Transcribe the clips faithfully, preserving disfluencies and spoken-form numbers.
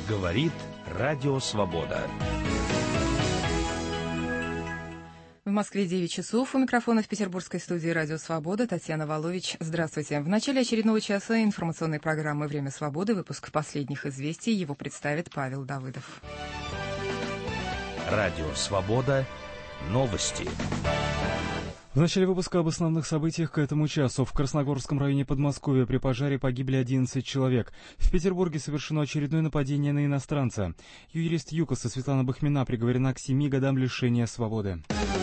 Говорит Радио Свобода. В Москве девять часов. У микрофона в петербургской студии «Радио Свобода» Татьяна Волович. Здравствуйте. В начале очередного часа информационной программы «Время свободы» выпуск последних известий. Его представит Павел Давыдов. Радио Свобода. Новости. В начале выпуска об основных событиях к этому часу. В Красногорском районе Подмосковья при пожаре погибли одиннадцать человек. В Петербурге совершено очередное нападение на иностранца. Юрист ЮКОСа Светлана Бахмина приговорена к семи годам лишения свободы.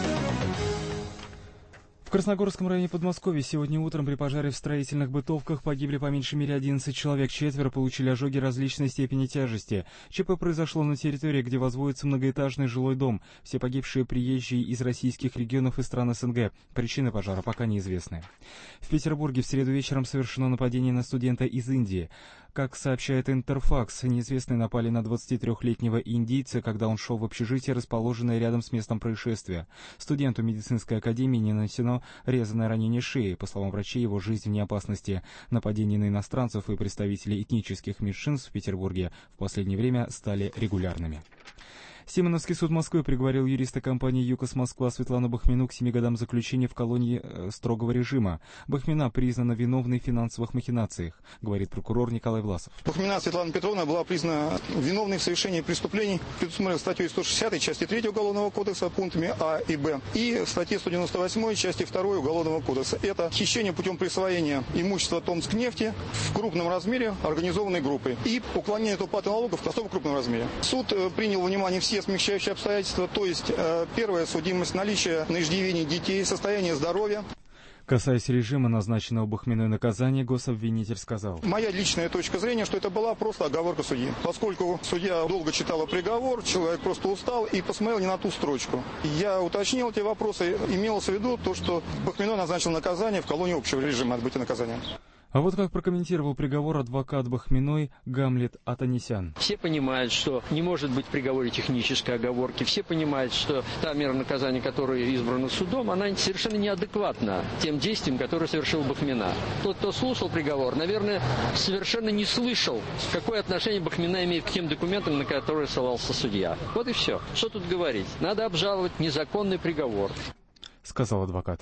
В Красногорском районе Подмосковья сегодня утром при пожаре в строительных бытовках погибли по меньшей мере одиннадцать человек, четверо получили ожоги различной степени тяжести. ЧП произошло на территории, где возводится многоэтажный жилой дом. Все погибшие приезжие из российских регионов и стран СНГ. Причины пожара пока неизвестны. В Петербурге в среду вечером совершено нападение на студента из Индии. Как сообщает Интерфакс, неизвестные напали на двадцатитрёхлетнего индийца, когда он шел в общежитие, расположенное рядом с местом происшествия. Студенту медицинской академии не нанесено резаное ранение шеи. По словам врачей, его жизнь вне опасности. Нападения на иностранцев и представителей этнических меньшинств в Петербурге в последнее время стали регулярными. Симоновский суд Москвы приговорил юриста компании ЮКОС Москва Светлану Бахмину к семи годам заключения в колонии э, строгого режима. Бахмина признана виновной в финансовых махинациях, говорит прокурор Николай Власов. Бахмина Светлана Петровна была признана виновной в совершении преступлений, предусмотренных статьей сто шестидесятой части третьей Уголовного кодекса пунктами А и Б и в статье сто девяносто восьмой части второй Уголовного кодекса. Это хищение путем присвоения имущества Томскнефти в крупном размере организованной группой и уклонение от уплаты налогов в особо крупном размере. Суд э, принял во внимание все смягчающие обстоятельства, то есть э, первая судимость, наличие на иждивении детей, состояние здоровья. Касаясь режима, назначенного Бахминой наказания, гособвинитель сказал: «Моя личная точка зрения, что это была просто оговорка судьи. Поскольку судья долго читала приговор, человек просто устал и посмотрел не на ту строчку. Я уточнил эти вопросы, имелось в виду то, что Бахминой назначил наказание в колонии общего режима отбытия наказания». А вот как прокомментировал приговор адвокат Бахминой Гамлет Атанесян. Все понимают, что не может быть в приговоре технической оговорки. Все понимают, что та мера наказания, которая избрана судом, она совершенно неадекватна тем действиям, которые совершил Бахмина. Тот, кто слушал приговор, наверное, совершенно не слышал, какое отношение Бахмина имеет к тем документам, на которые ссылался судья. Вот и все. Что тут говорить? Надо обжаловать незаконный приговор, сказал адвокат.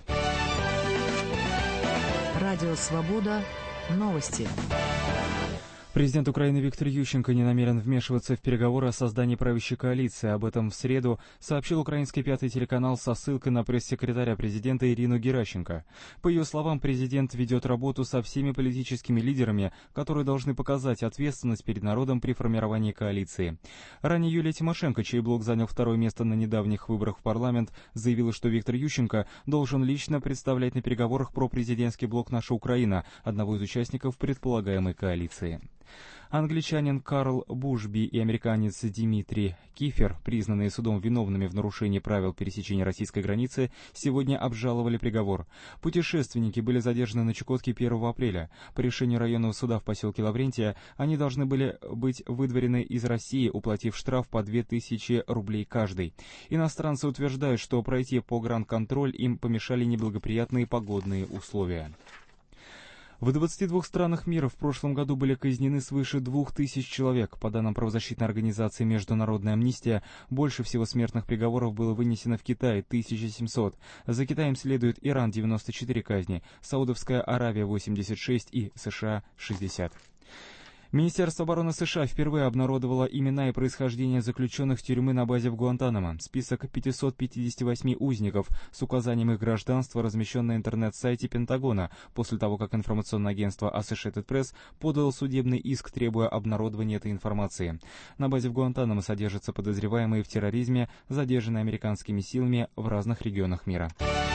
Радио Свобода. Новости. Президент Украины Виктор Ющенко не намерен вмешиваться в переговоры о создании правящей коалиции. Об этом в среду сообщил украинский пятый телеканал со ссылкой на пресс-секретаря президента Ирину Геращенко. По ее словам, президент ведет работу со всеми политическими лидерами, которые должны показать ответственность перед народом при формировании коалиции. Ранее Юлия Тимошенко, чей блок занял второе место на недавних выборах в парламент, заявила, что Виктор Ющенко должен лично представлять на переговорах пропрезидентский блок «Наша Украина», одного из участников предполагаемой коалиции. Англичанин Карл Бушби и американец Димитрий Кифер, признанные судом виновными в нарушении правил пересечения российской границы, сегодня обжаловали приговор. Путешественники были задержаны на Чукотке первого апреля. По решению районного суда в поселке Лаврентия они должны были быть выдворены из России, уплатив штраф по две тысячи рублей каждый. Иностранцы утверждают, что пройти погранконтроль им помешали неблагоприятные погодные условия. В двадцати двух странах мира в прошлом году были казнены свыше двух тысяч человек. По данным правозащитной организации «Международная амнистия», больше всего смертных приговоров было вынесено в Китае — тысяча семьсот. За Китаем следует Иран — девяносто четыре казни, Саудовская Аравия — восемьдесят шесть и США — шестьдесят. Министерство обороны США впервые обнародовало имена и происхождение заключенных в тюрьмы на базе в Гуантанамо. Список пятисот пятидесяти восьми узников с указанием их гражданства размещен на интернет-сайте Пентагона после того, как информационное агентство Associated Press подало судебный иск, требуя обнародования этой информации. На базе в Гуантанамо содержатся подозреваемые в терроризме, задержанные американскими силами в разных регионах мира.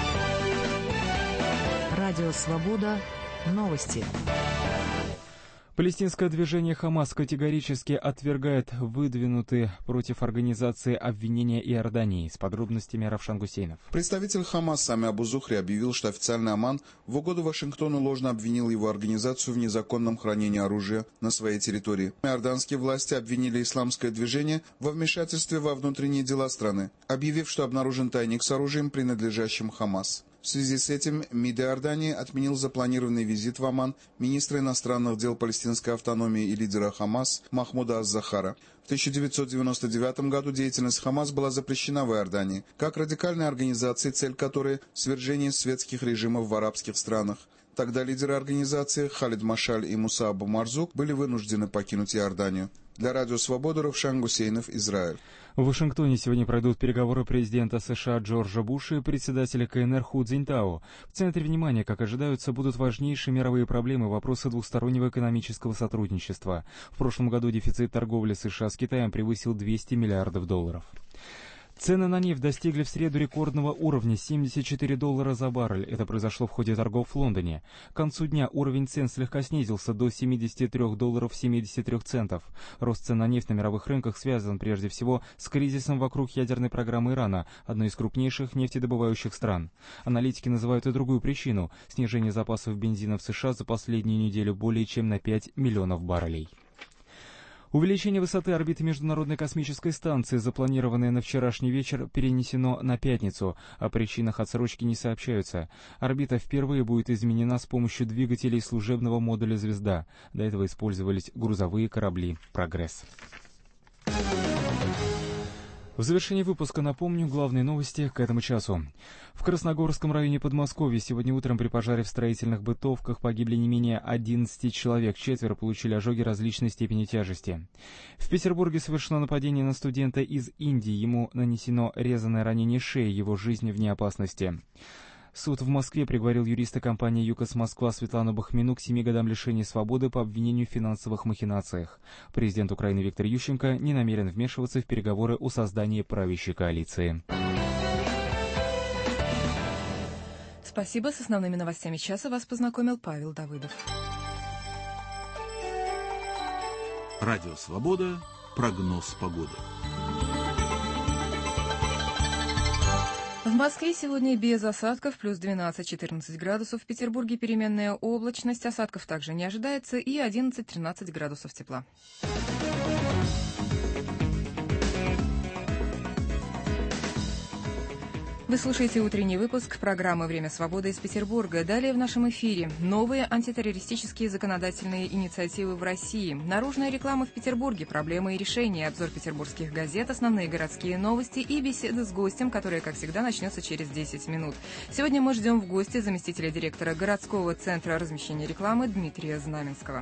Радио Свобода. Новости. Палестинское движение «Хамас» категорически отвергает выдвинутые против организации обвинения Иордании. С подробностями Равшан Гусейнов. Представитель «Хамас» Сами Абу-Зухри объявил, что официальный Оман в угоду Вашингтону ложно обвинил его организацию в незаконном хранении оружия на своей территории. Иорданские власти обвинили исламское движение во вмешательстве во внутренние дела страны, объявив, что обнаружен тайник с оружием, принадлежащим «Хамас». В связи с этим МИД Иордании отменил запланированный визит в Оман министра иностранных дел палестинской автономии и лидера Хамас Махмуда Аз-Захара. В тысяча девятьсот девяносто девятом году деятельность Хамас была запрещена в Иордании, как радикальной организации, цель которой – свержение светских режимов в арабских странах. Тогда лидеры организации Халид Машаль и Муса Абу Марзук были вынуждены покинуть Иорданию. Для Радио Свобода Равшан Гусейнов, Израиль. В Вашингтоне сегодня пройдут переговоры президента США Джорджа Буша и председателя КНР Ху Цзиньтао. В центре внимания, как ожидаются, будут важнейшие мировые проблемы, вопросы двустороннего экономического сотрудничества. В прошлом году дефицит торговли США с Китаем превысил двести миллиардов долларов. Цены на нефть достигли в среду рекордного уровня — семьдесят четыре доллара за баррель. Это произошло в ходе торгов в Лондоне. К концу дня уровень цен слегка снизился до семидесяти трёх долларов семидесяти трёх центов. Рост цен на нефть на мировых рынках связан прежде всего с кризисом вокруг ядерной программы Ирана, одной из крупнейших нефтедобывающих стран. Аналитики называют и другую причину — снижение запасов бензина в США за последнюю неделю более чем на пять миллионов баррелей. Увеличение высоты орбиты Международной космической станции, запланированное на вчерашний вечер, перенесено на пятницу. О причинах отсрочки не сообщаются. Орбита впервые будет изменена с помощью двигателей служебного модуля «Звезда». До этого использовались грузовые корабли «Прогресс». В завершении выпуска напомню главные новости к этому часу. В Красногорском районе Подмосковья сегодня утром при пожаре в строительных бытовках погибли не менее одиннадцати человек, четверо получили ожоги различной степени тяжести. В Петербурге совершено нападение на студента из Индии, ему нанесено резаное ранение шеи, его жизнь вне опасности. Суд в Москве приговорил юриста компании «ЮКОС Москва» Светлану Бахмину к семи годам лишения свободы по обвинению в финансовых махинациях. Президент Украины Виктор Ющенко не намерен вмешиваться в переговоры о создании правящей коалиции. Спасибо. С основными новостями часа вас познакомил Павел Давыдов. Радио «Свобода». Прогноз погоды. В Москве сегодня без осадков, плюс двенадцать-четырнадцать градусов. В Петербурге переменная облачность, осадков также не ожидается, и одиннадцать-тринадцать градусов тепла. Вы слушаете утренний выпуск программы «Время свободы» из Петербурга. Далее в нашем эфире новые антитеррористические законодательные инициативы в России, наружная реклама в Петербурге, проблемы и решения, обзор петербургских газет, основные городские новости и беседа с гостем, которая, как всегда, начнется через десять минут. Сегодня мы ждем в гости заместителя директора городского центра размещения рекламы Дмитрия Знаменского.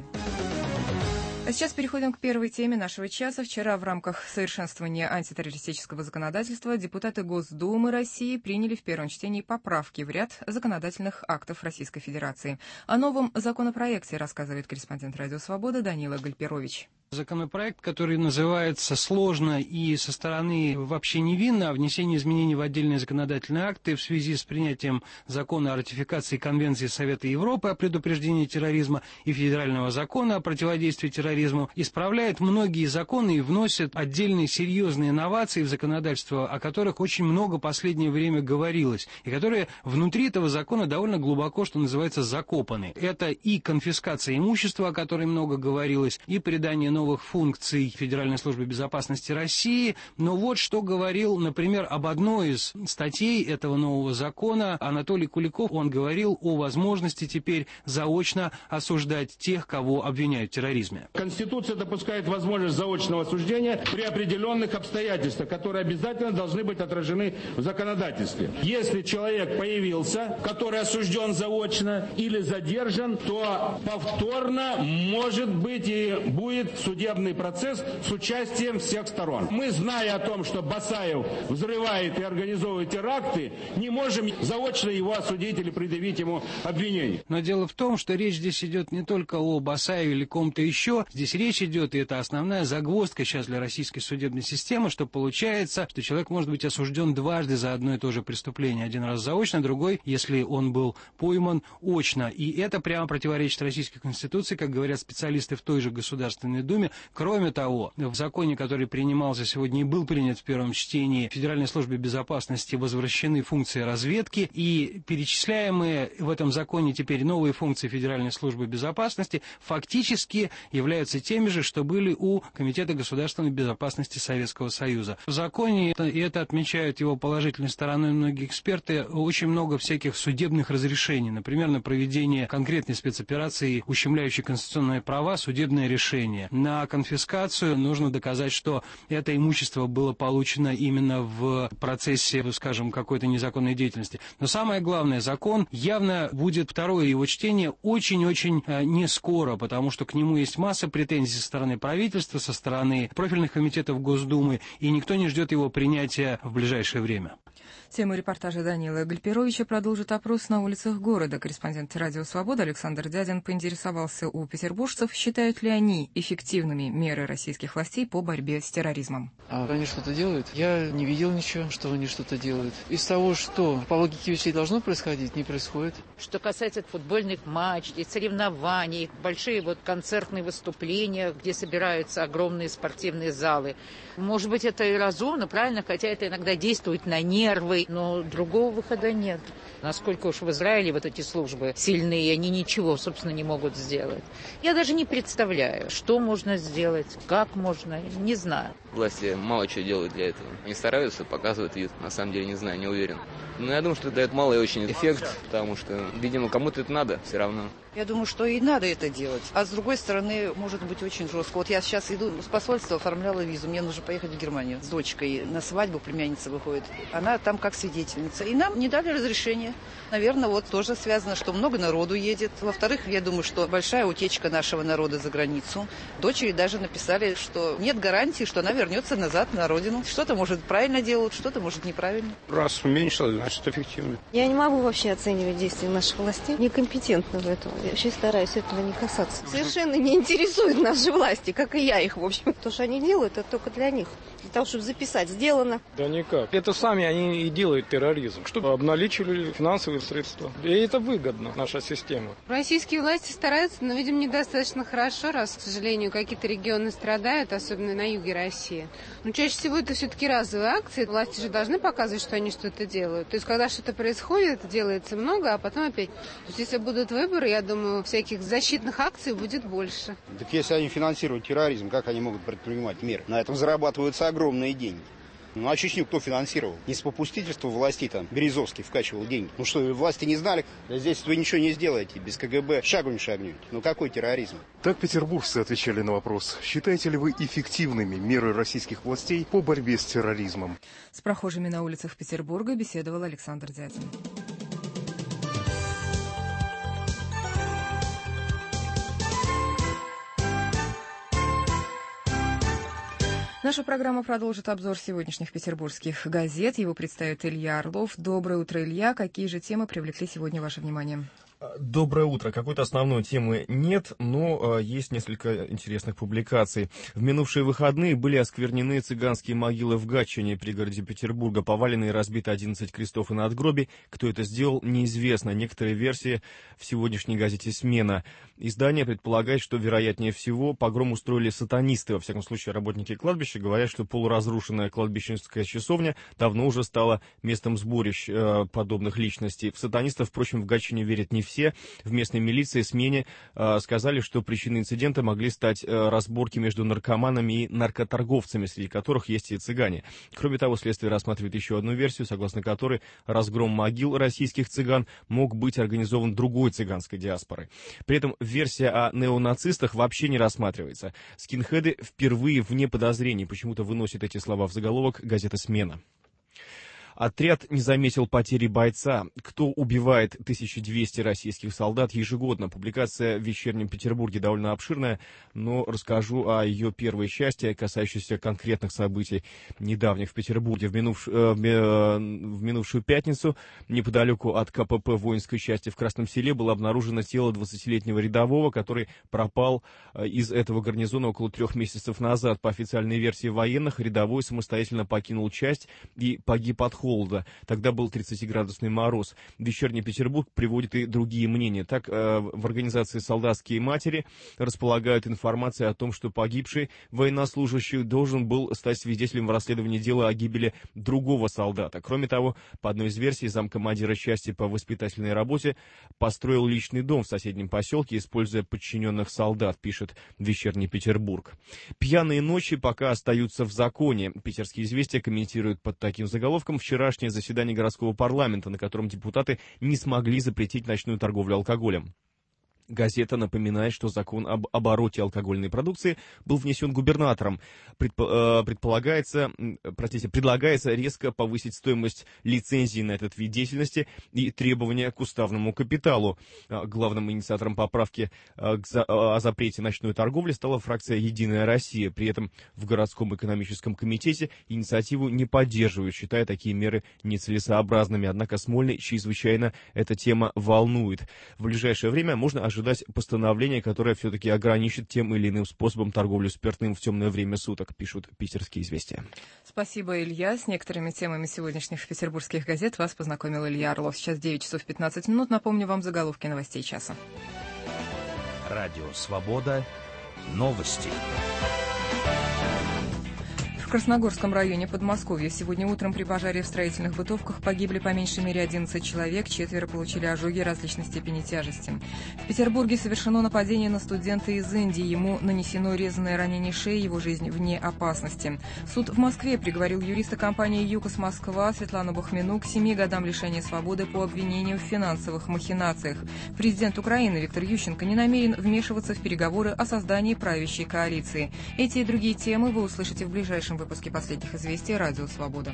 А сейчас переходим к первой теме нашего часа. Вчера в рамках совершенствования антитеррористического законодательства депутаты Госдумы России приняли в первом чтении поправки в ряд законодательных актов Российской Федерации. О новом законопроекте рассказывает корреспондент «Радио Свобода» Данила Гальперович. Законопроект, который называется сложно и со стороны вообще невинно, о внесении изменений в отдельные законодательные акты в связи с принятием закона о ратификации Конвенции Совета Европы о предупреждении терроризма и федерального закона о противодействии терроризму, исправляет многие законы и вносит отдельные серьезные инновации в законодательство, о которых очень много в последнее время говорилось, и которые внутри этого закона довольно глубоко, что называется, закопаны. Это и конфискация имущества, о которой много говорилось, и придание новых функций Федеральной службы безопасности России. Но вот что говорил, например, об одной из статей этого нового закона Анатолий Куликов. Он говорил о возможности теперь заочно осуждать тех, кого обвиняют в терроризме. Конституция допускает возможность заочного осуждения при определенных обстоятельствах, которые обязательно должны быть отражены в законодательстве. Если человек появился, который осужден заочно или задержан, то повторно может быть и будет судебный процесс с участием всех сторон. Мы, зная о том, что Басаев взрывает и организовывает теракты, не можем заочно его осудить или предъявить ему обвинение. Но дело в том, что речь здесь идет не только о Басаеве или ком-то еще. Здесь речь идет, и это основная загвоздка сейчас для российской судебной системы, что получается, что человек может быть осужден дважды за одно и то же преступление. Один раз заочно, другой, если он был пойман, очно. И это прямо противоречит российской конституции, как говорят специалисты в той же Государственной Думе. Госдуме. Кроме того, в законе, который принимался сегодня и был принят в первом чтении, Федеральной службе безопасности возвращены функции разведки, и перечисляемые в этом законе теперь новые функции Федеральной службы безопасности фактически являются теми же, что были у Комитета государственной безопасности Советского Союза. В законе, и это отмечают его положительной стороной многие эксперты, очень много всяких судебных разрешений, например, на проведение конкретной спецоперации, ущемляющей конституционные права, судебное решение. На конфискацию нужно доказать, что это имущество было получено именно в процессе, скажем, какой-то незаконной деятельности. Но самое главное, закон явно будет, второе его чтение, очень-очень не скоро, потому что к нему есть масса претензий со стороны правительства, со стороны профильных комитетов Госдумы, и никто не ждет его принятия в ближайшее время. Тему репортажа Данила Гальперовича продолжит опрос на улицах города. Корреспондент «Радио Свобода» Александр Дядин поинтересовался у петербуржцев, считают ли они эффективными меры российских властей по борьбе с терроризмом. А они что-то делают? Я не видел ничего, что они что-то делают. Из того, что по логике вещей должно происходить, не происходит. Что касается футбольных матчей, соревнований, большие вот концертные выступления, где собираются огромные спортивные залы. Может быть, это и разумно, правильно, хотя это иногда действует на нервы, но другого выхода нет. Насколько уж в Израиле вот эти службы сильные, они ничего, собственно, не могут сделать. Я даже не представляю, что можно сделать, как можно, не знаю. Власти мало чего делают для этого. Они стараются, показывают вид, на самом деле не знаю, не уверен. Но я думаю, что это дает малый очень эффект, потому что, видимо, кому-то это надо все равно. Я думаю, что и надо это делать. А с другой стороны, может быть очень жестко. Вот я сейчас иду с посольства, оформляла визу. Мне нужно поехать в Германию с дочкой. На свадьбу племянница выходит. Она там как свидетельница. И нам не дали разрешения. Наверное, вот тоже связано, что много народу едет. Во-вторых, я думаю, что большая утечка нашего народа за границу. Дочери даже написали, что нет гарантии, что она вернется назад на родину. Что-то, может, правильно делают, что-то, может, неправильно. Раз уменьшилось, значит, эффективно. Я не могу вообще оценивать действия наших властей. Некомпетентна в этом. Я вообще стараюсь этого не касаться. Совершенно не интересуют наши власти, как и я их, в общем. То, что они делают, это только для них. Для того, чтобы записать, сделано. Да никак. Это сами они и делают терроризм, чтобы обналичивали финансовые средства. И это выгодно, наша система. Российские власти стараются, но, видимо, недостаточно хорошо, раз, к сожалению, какие-то регионы страдают, особенно на юге России. Но чаще всего это все-таки разовые акции. Власти же должны показывать, что они что-то делают. То есть, когда что-то происходит, делается много, а потом опять. То есть, если будут выборы, я думаю, всяких защитных акций будет больше. Так если они финансируют терроризм, как они могут предпринимать меры? На этом зарабатываются огромные деньги. Ну а Чечню кто финансировал? Не с попустительства властей, там, Березовский вкачивал деньги. Ну что, власти не знали? Здесь вы ничего не сделаете, без КГБ шагу не шагнете. Ну какой терроризм? Так петербуржцы отвечали на вопрос. Считаете ли вы эффективными меры российских властей по борьбе с терроризмом? С прохожими на улицах Петербурга беседовал Александр Дядин. Наша программа продолжит обзор сегодняшних петербургских газет. Его представит Илья Орлов. Доброе утро, Илья. Какие же темы привлекли сегодня ваше внимание? Доброе утро. Какой-то основной темы нет, но э, есть несколько интересных публикаций. В минувшие выходные были осквернены цыганские могилы в Гатчине, пригороде Петербурга. Повалены и разбиты одиннадцать крестов и надгробий. Кто это сделал, неизвестно. Некоторые версии в сегодняшней газете «Смена». Издание предполагает, что, вероятнее всего, погром устроили сатанисты. Во всяком случае, работники кладбища говорят, что полуразрушенная кладбищенская часовня давно уже стала местом сборищ э, подобных личностей. В сатанистов, впрочем, в Гатчине верят не все. В местной милиции СМЕне э, сказали, что причиной инцидента могли стать э, разборки между наркоманами и наркоторговцами, среди которых есть и цыгане. Кроме того, следствие рассматривает еще одну версию, согласно которой разгром могил российских цыган мог быть организован другой цыганской диаспорой. При этом версия о неонацистах вообще не рассматривается. Скинхеды впервые вне подозрений почему-то выносят эти слова в заголовок газеты «Смена». Отряд не заметил потери бойца. Кто убивает тысячу двести российских солдат ежегодно? Публикация в «Вечернем Петербурге» довольно обширная, но расскажу о ее первой части, касающейся конкретных событий недавних в Петербурге. В, минув... в минувшую пятницу неподалеку от КПП воинской части в Красном Селе было обнаружено тело двадцатилетнего рядового, который пропал из этого гарнизона около трех месяцев назад. По официальной версии военных, рядовой самостоятельно покинул часть и погиб от холода. холода. Тогда был тридцатиградусный мороз. Вечерний Петербург приводит и другие мнения. Так, э, в организации «Солдатские матери» располагают информацией о том, что погибший военнослужащий должен был стать свидетелем в расследовании дела о гибели другого солдата. Кроме того, по одной из версий, замкомандира части по воспитательной работе построил личный дом в соседнем поселке, используя подчиненных солдат, пишет «Вечерний Петербург». Пьяные ночи пока остаются в законе. Питерские «Известия» комментируют под таким заголовком вчерашнее заседание городского парламента, на котором депутаты не смогли запретить ночную торговлю алкоголем. Газета напоминает, что закон об обороте алкогольной продукции был внесен губернатором. Предпо- э, предполагается, простите, предлагается резко повысить стоимость лицензии на этот вид деятельности и требования к уставному капиталу. Главным инициатором поправки э, к за- о запрете ночной торговли стала фракция «Единая Россия». При этом в городском экономическом комитете инициативу не поддерживают, считая такие меры нецелесообразными. Однако Смольный чрезвычайно эта тема волнует. В ближайшее время можно ожидать ожидать постановления, которое все-таки ограничит тем или иным способом торговлю спиртным в темное время суток, пишут «Питерские известия». Спасибо, Илья. С некоторыми темами сегодняшних петербургских газет вас познакомил Илья Орлов. Сейчас девять часов пятнадцать минут. Напомню вам заголовки новостей часа. Радио «Свобода». Новости. В Красногорском районе Подмосковья сегодня утром при пожаре в строительных бытовках погибли по меньшей мере одиннадцать человек, четверо получили ожоги различной степени тяжести. В Петербурге совершено нападение на студента из Индии. Ему нанесено резаное ранение шеи, его жизнь вне опасности. Суд в Москве приговорил юриста компании «ЮКОС Москва» Светлану Бахмину к семи годам лишения свободы по обвинению в финансовых махинациях. Президент Украины Виктор Ющенко не намерен вмешиваться в переговоры о создании правящей коалиции. Эти и другие темы вы услышите в ближайшем выпуске последних известий «Радио Свобода».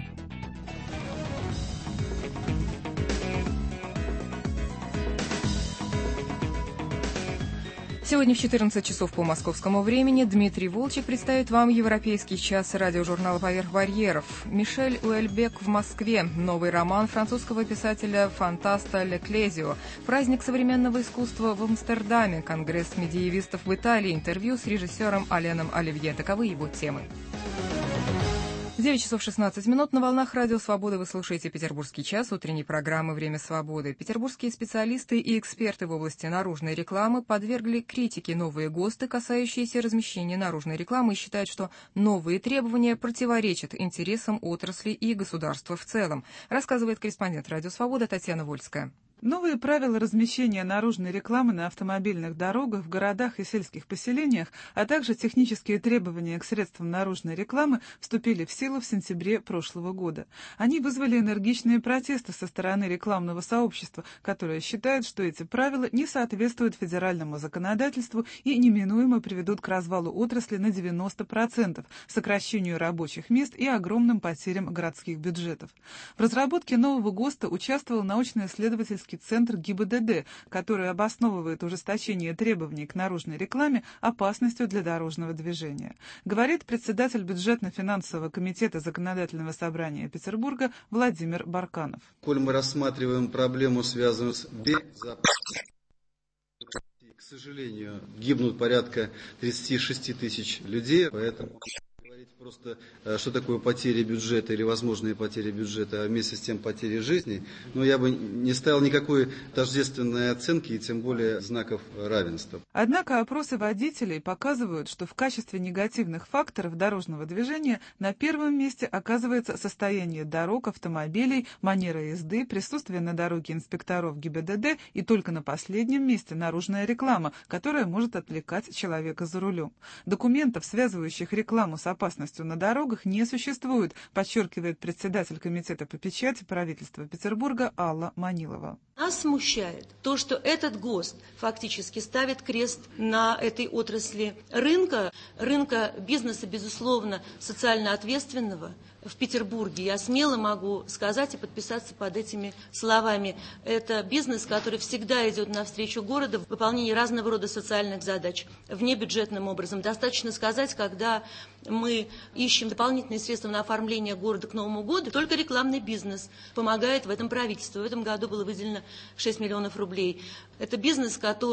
Сегодня в четырнадцать часов по московскому времени Дмитрий Волчек представит вам «Европейский час» радиожурнала «Поверх барьеров». Мишель Уэльбек в Москве. Новый роман французского писателя-фантаста Леклезио. Праздник современного искусства в Амстердаме. Конгресс медиевистов в Италии. Интервью с режиссером Аленом Оливье. Таковы его темы. девять часов шестнадцать минут. На волнах «Радио Свобода» вы слушаете «Петербургский час» утренней программы «Время свободы». Петербургские специалисты и эксперты в области наружной рекламы подвергли критике новые ГОСТы, касающиеся размещения наружной рекламы, и считают, что новые требования противоречат интересам отрасли и государства в целом, рассказывает корреспондент «Радио Свобода» Татьяна Вольская. Новые правила размещения наружной рекламы на автомобильных дорогах в городах и сельских поселениях, а также технические требования к средствам наружной рекламы вступили в силу в сентябре прошлого года. Они вызвали энергичные протесты со стороны рекламного сообщества, которое считает, что эти правила не соответствуют федеральному законодательству и неминуемо приведут к развалу отрасли на девяносто процентов, сокращению рабочих мест и огромным потерям городских бюджетов. В разработке нового ГОСТа участвовал научно-исследовательский центр ГИБДД, который обосновывает ужесточение требований к наружной рекламе опасностью для дорожного движения. Говорит председатель бюджетно-финансового комитета Законодательного собрания Петербурга Владимир Барканов. Коль мы рассматриваем проблему, связанную с безопасностью, к сожалению, гибнут порядка тридцать шесть тысяч людей, поэтому просто, что такое потери бюджета или возможные потери бюджета, а вместе с тем потери жизни, но я бы не ставил никакой тождественной оценки и тем более знаков равенства. Однако опросы водителей показывают, что в качестве негативных факторов дорожного движения на первом месте оказывается состояние дорог, автомобилей, манера езды, присутствие на дороге инспекторов ГИБДД и только на последнем месте наружная реклама, которая может отвлекать человека за рулем. Документов, связывающих рекламу с опасностью на дорогах, не существует, подчеркивает председатель комитета по печати правительства Петербурга Алла Манилова. Нас смущает то, что этот ГОСТ фактически ставит крест на этой отрасли рынка, рынка бизнеса, безусловно, социально ответственного. В Петербурге, я смело могу сказать и подписаться под этими словами, это бизнес, который всегда идет навстречу городу в выполнении разного рода социальных задач, внебюджетным образом. Достаточно сказать, когда мы ищем дополнительные средства на оформление города к Новому году, только рекламный бизнес помогает в этом правительству. В этом году было выделено шесть миллионов рублей. Это бизнес, который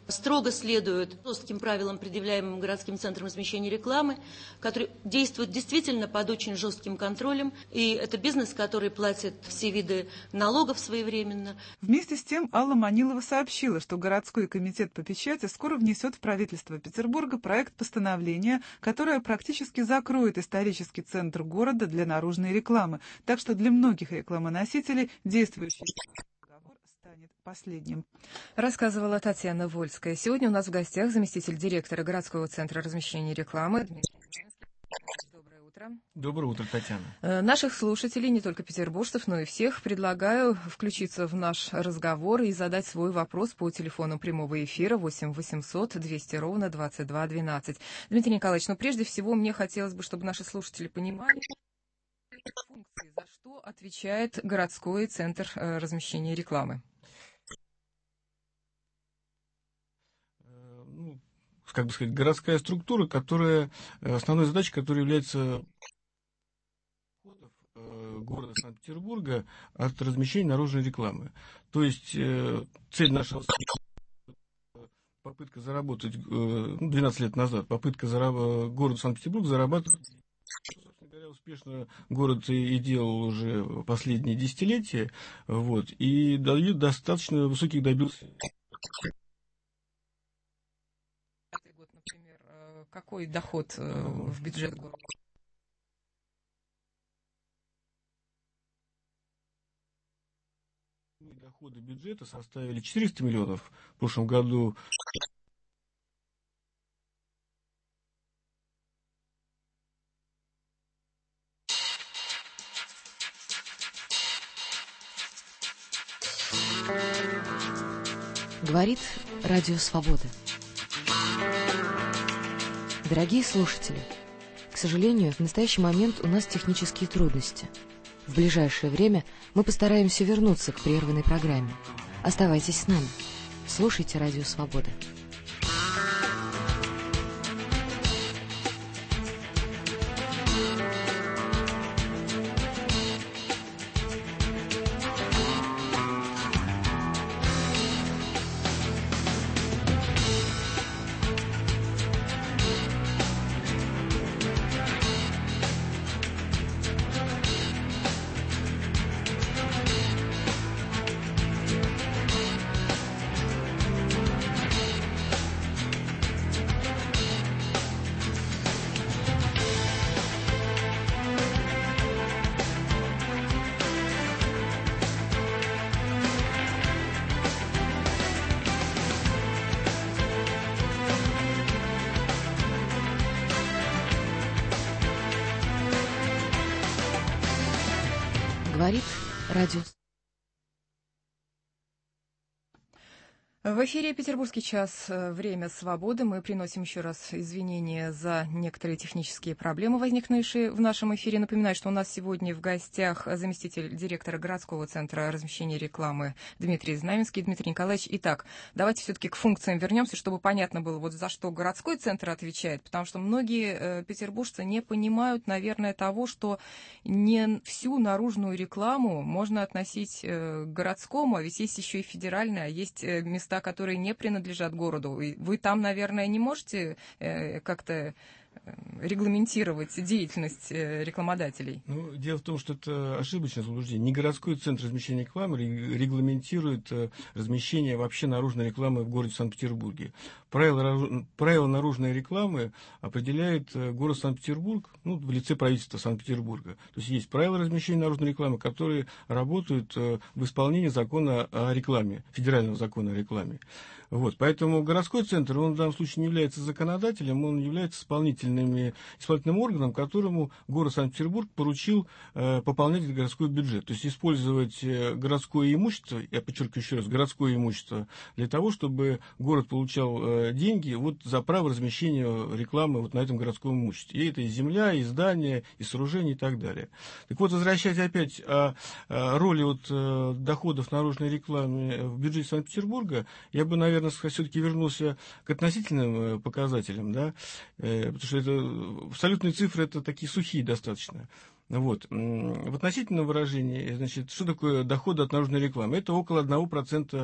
строго следуют жестким правилам, предъявляемым городским центром размещения рекламы, который действует действительно под очень жестким контролем. И это бизнес, который платит все виды налогов своевременно. Вместе с тем Алла Манилова сообщила, что городской комитет по печати скоро внесет в правительство Петербурга проект постановления, которое практически закроет исторический центр города для наружной рекламы. Так что для многих рекламоносителей действующий договор станет последним. Рассказывала Татьяна Вольская. Сегодня у нас в гостях заместитель директора городского центра размещения рекламы Дмитрий Знаменский. Доброе утро. Доброе утро, Татьяна. Наших слушателей, не только петербуржцев, но и всех, предлагаю включиться в наш разговор и задать свой вопрос по телефону прямого эфира восемь восемьсот двести ровно двадцать два двенадцать. Дмитрий Николаевич, ну прежде всего мне хотелось бы, чтобы наши слушатели понимали, функции, за что отвечает городской центр размещения рекламы. Ну, как бы сказать, городская структура, которая, основной задачей которой является города Санкт-Петербурга от размещения наружной рекламы. То есть цель нашего попытка заработать, двенадцать лет назад, попытка зараб- города Санкт-Петербург зарабатывать. Собственно говоря, успешно город и делал уже последние десятилетия, вот, и дает достаточно высоких добился. Год, например, какой доход в бюджет города? Доходы бюджета составили четыреста миллионов в прошлом году. Говорит Радио Свобода. Дорогие слушатели, к сожалению, в настоящий момент у нас технические трудности. В ближайшее время мы постараемся вернуться к прерванной программе. Оставайтесь с нами. Слушайте Радио Свобода. Говорит Радио. В эфире «Петербургский час. Время свободы». Мы приносим еще раз извинения за некоторые технические проблемы, возникнувшие в нашем эфире. Напоминаю, что у нас сегодня в гостях заместитель директора городского центра размещения рекламы Дмитрий Знаменский. Дмитрий Николаевич, итак, давайте все-таки к функциям вернемся, чтобы понятно было, вот за что городской центр отвечает, потому что многие э, петербуржцы не понимают, наверное, того, что не всю наружную рекламу можно относить э, к городскому, а ведь есть еще и федеральная, есть э, места, которые не принадлежат городу. И вы там, наверное, не можете э, как-то регламентировать деятельность рекламодателей? Ну, дело в том, что это ошибочное заблуждение. Не городской центр размещения рекламы регламентирует размещение вообще наружной рекламы в городе Санкт-Петербурге. Правила, правила наружной рекламы определяет город Санкт-Петербург, ну, в лице правительства Санкт-Петербурга. То есть есть правила размещения наружной рекламы, которые работают в исполнении закона о рекламе, федерального закона о рекламе. Вот, поэтому городской центр, он в данном случае не является законодателем, он является исполнительным, исполнительным органом, которому город Санкт-Петербург поручил э, пополнять городской бюджет. То есть использовать городское имущество, я подчеркиваю еще раз, городское имущество, для того, чтобы город получал э, деньги вот, за право размещения рекламы вот на этом городском имуществе. И это и земля, и здания, и сооружения и так далее. Так вот, возвращаясь опять о, о роли вот, э, доходов наружной рекламы в бюджете Санкт-Петербурга, я бы, наверное, все-таки вернулся к относительным показателям, да, потому что это, абсолютные цифры это такие сухие достаточно. Вот. В относительном выражении, значит, что такое доходы от наружной рекламы? Это около одного процента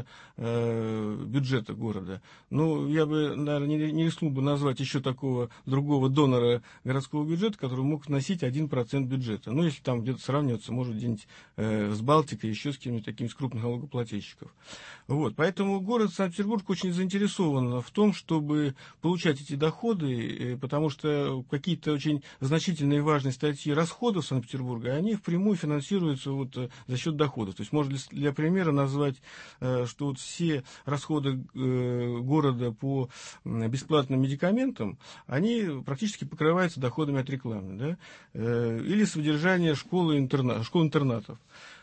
э, бюджета города. Ну, я бы, наверное, не, не рискнул бы назвать еще такого другого донора городского бюджета, который мог носить один процент бюджета. Ну, если там где-то сравниваться, может, где-нибудь э, с Балтикой, еще с кем-нибудь такими из крупных налогоплательщиков. Вот. Поэтому город Санкт-Петербург очень заинтересован в том, чтобы получать эти доходы, э, потому что какие-то очень значительные и важные статьи расходов Санкт-Петербурга, они впрямую финансируются вот за счет доходов. То есть можно для примера назвать, что вот все расходы города по бесплатным медикаментам, они практически покрываются доходами от рекламы, да? Или содержание школы-интернатов. Школ-интернатов.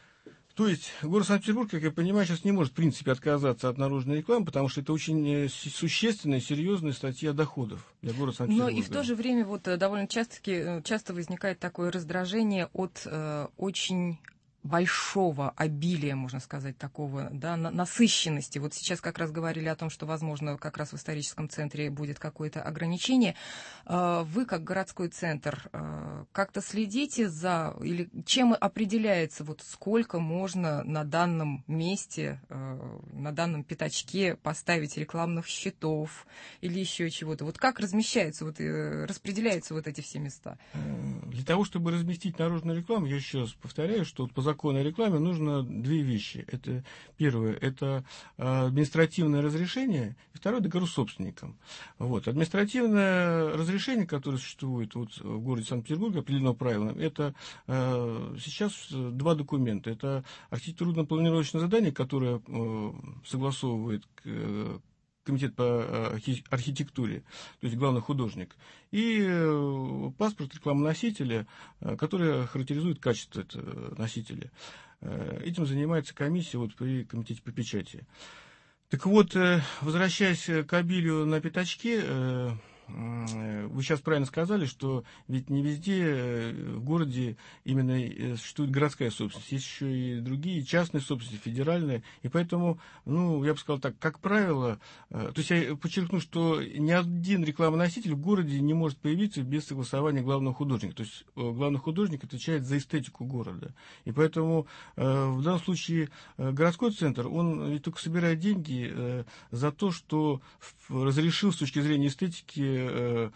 То есть город Санкт-Петербург, как я понимаю, сейчас не может в принципе отказаться от наружной рекламы, потому что это очень существенная, серьезная статья доходов для города Санкт-Петербурга. Но и в то же время вот довольно часто, часто возникает такое раздражение от э, очень большого обилия, можно сказать, такого, да, насыщенности. Вот сейчас как раз говорили о том, что, возможно, как раз в историческом центре будет какое-то ограничение. Вы, как городской центр, как-то следите за, или чем определяется, вот сколько можно на данном месте, на данном пятачке поставить рекламных щитов или еще чего-то? Вот как размещаются, вот, распределяются вот эти все места? Для того, чтобы разместить наружную рекламу, я еще раз повторяю, что по закону о рекламе нужно две вещи. Это первое, это административное разрешение, и второе, договор с собственником. Вот. Административное разрешение, которое существует вот в городе Санкт-Петербурге, определено правилами, это э, сейчас два документа. Это архитектурно-планировочное задание, которое э, согласовывает э, комитет по архитектуре, то есть главный художник, и паспорт рекламоносителя, который характеризует качество этого носителя. Этим занимается комиссия вот при комитете по печати. Так вот, возвращаясь к обилию на пятачке, вы сейчас правильно сказали, что ведь не везде в городе именно существует городская собственность, есть еще и другие частные собственности, федеральные, и поэтому, ну, я бы сказал так, как правило, то есть я подчеркну, что ни один рекламоноситель в городе не может появиться без согласования главного художника, то есть главный художник отвечает за эстетику города, и поэтому в данном случае городской центр, он ведь только собирает деньги за то, что разрешил с точки зрения эстетики Э,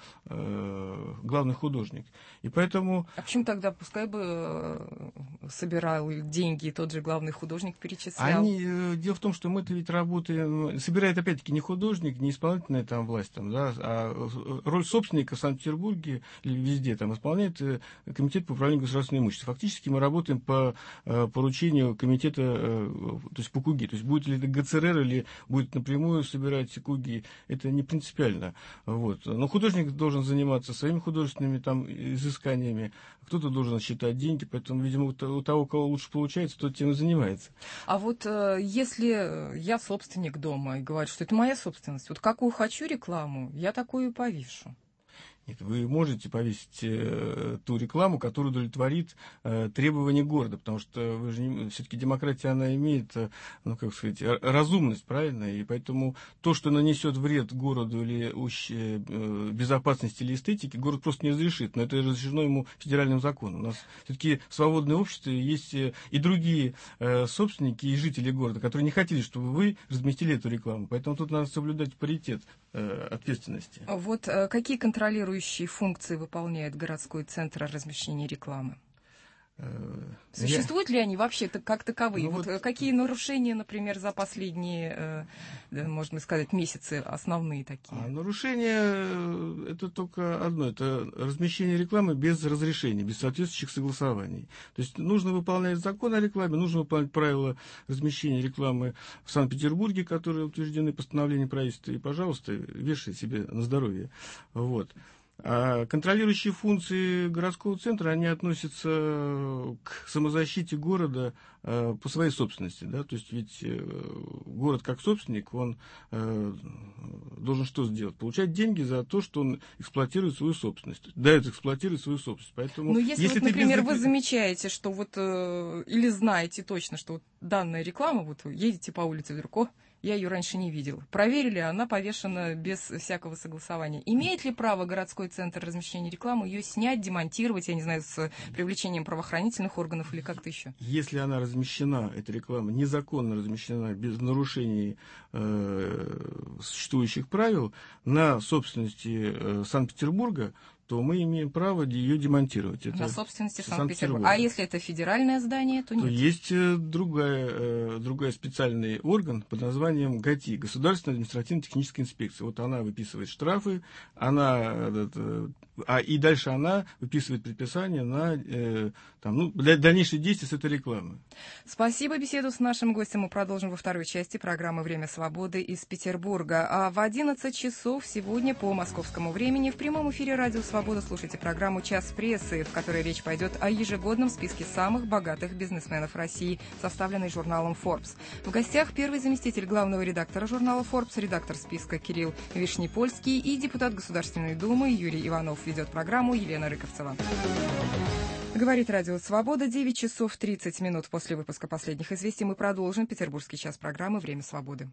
э, главный художник. И поэтому... А почему тогда пускай бы собирал деньги тот же главный художник перечислял? Они, э, дело в том, что мы-то ведь работаем... Собирает опять-таки не художник, не исполнительная там власть, там, да, а роль собственника в Санкт-Петербурге или везде там исполняет комитет по управлению государственным имуществом. Фактически мы работаем по э, поручению комитета, э, то есть по КУГИ. То есть будет ли это ГЦРР или будет напрямую собирать КУГИ, это не принципиально. Вот. Но художник должен заниматься своими художественными там изысканиями, кто-то должен считать деньги, поэтому, видимо, у того, у кого лучше получается, тот тем и занимается. А вот если я собственник дома и говорю, что это моя собственность, вот какую хочу рекламу, я такую и повешу. Нет, вы можете повесить э, ту рекламу, которая удовлетворит э, требования города, потому что вы же не, все-таки демократия, она имеет, э, ну, как сказать, разумность, правильно? И поэтому то, что нанесет вред городу или ущ, э, безопасности или эстетике, город просто не разрешит. Но это разрешено ему федеральным законом. У нас все-таки свободное общество, есть э, и другие э, собственники и жители города, которые не хотели, чтобы вы разместили эту рекламу. Поэтому тут надо соблюдать паритет э, ответственности. Вот э, какие контролирующие функции выполняет городской центр размещения рекламы? Существуют ли они вообще как таковые? Ну, вот вот... Какие нарушения, например, за последние, можно сказать, месяцы основные такие? А нарушения это только одно, это размещение рекламы без разрешения, без соответствующих согласований. То есть нужно выполнять закон о рекламе, нужно выполнять правила размещения рекламы в Санкт-Петербурге, которые утверждены постановлением правительства, и, пожалуйста, вешай себе на здоровье. Вот. А контролирующие функции городского центра, они относятся к самозащите города э, по своей собственности. Да? То есть ведь э, город как собственник, он э, должен что сделать? Получать деньги за то, что он эксплуатирует свою собственность. Дает эксплуатировать свою собственность. Поэтому, Но если, если вот, например, без... вы замечаете, что вот, э, или знаете точно, что вот данная реклама, вот вы едете по улице, вдруг, о, Я ее раньше не видел. Проверили, она повешена без всякого согласования. Имеет ли право городской центр размещения рекламы ее снять, демонтировать, я не знаю, с привлечением правоохранительных органов или как-то еще? Если она размещена, эта реклама незаконно размещена, без нарушений э, существующих правил, на собственности э, Санкт-Петербурга, то мы имеем право ее демонтировать. Это на собственности Санкт-Петербурга. А если это федеральное здание, то нет? То есть другая, другой специальный орган под названием ГАТИ, Государственная административно-техническая инспекция. Вот она выписывает штрафы, она, а и дальше она выписывает предписания на там, ну, для дальнейших действий с этой рекламой. Спасибо. Беседу с нашим гостем мы продолжим во второй части программы «Время свободы» из Петербурга. А в одиннадцать часов сегодня по московскому времени в прямом эфире «Радио Свобода» слушайте программу «Час прессы», в которой речь пойдет о ежегодном списке самых богатых бизнесменов России, составленный журналом Forbes. В гостях первый заместитель главного редактора журнала Forbes, редактор списка Кирилл Вишнепольский и депутат Государственной Думы Юрий Иванов. Ведет программу Елена Рыковцева. Говорит «Радио Свобода». девять часов тридцать минут после выпуска последних известий мы продолжим петербургский час программы «Время свободы».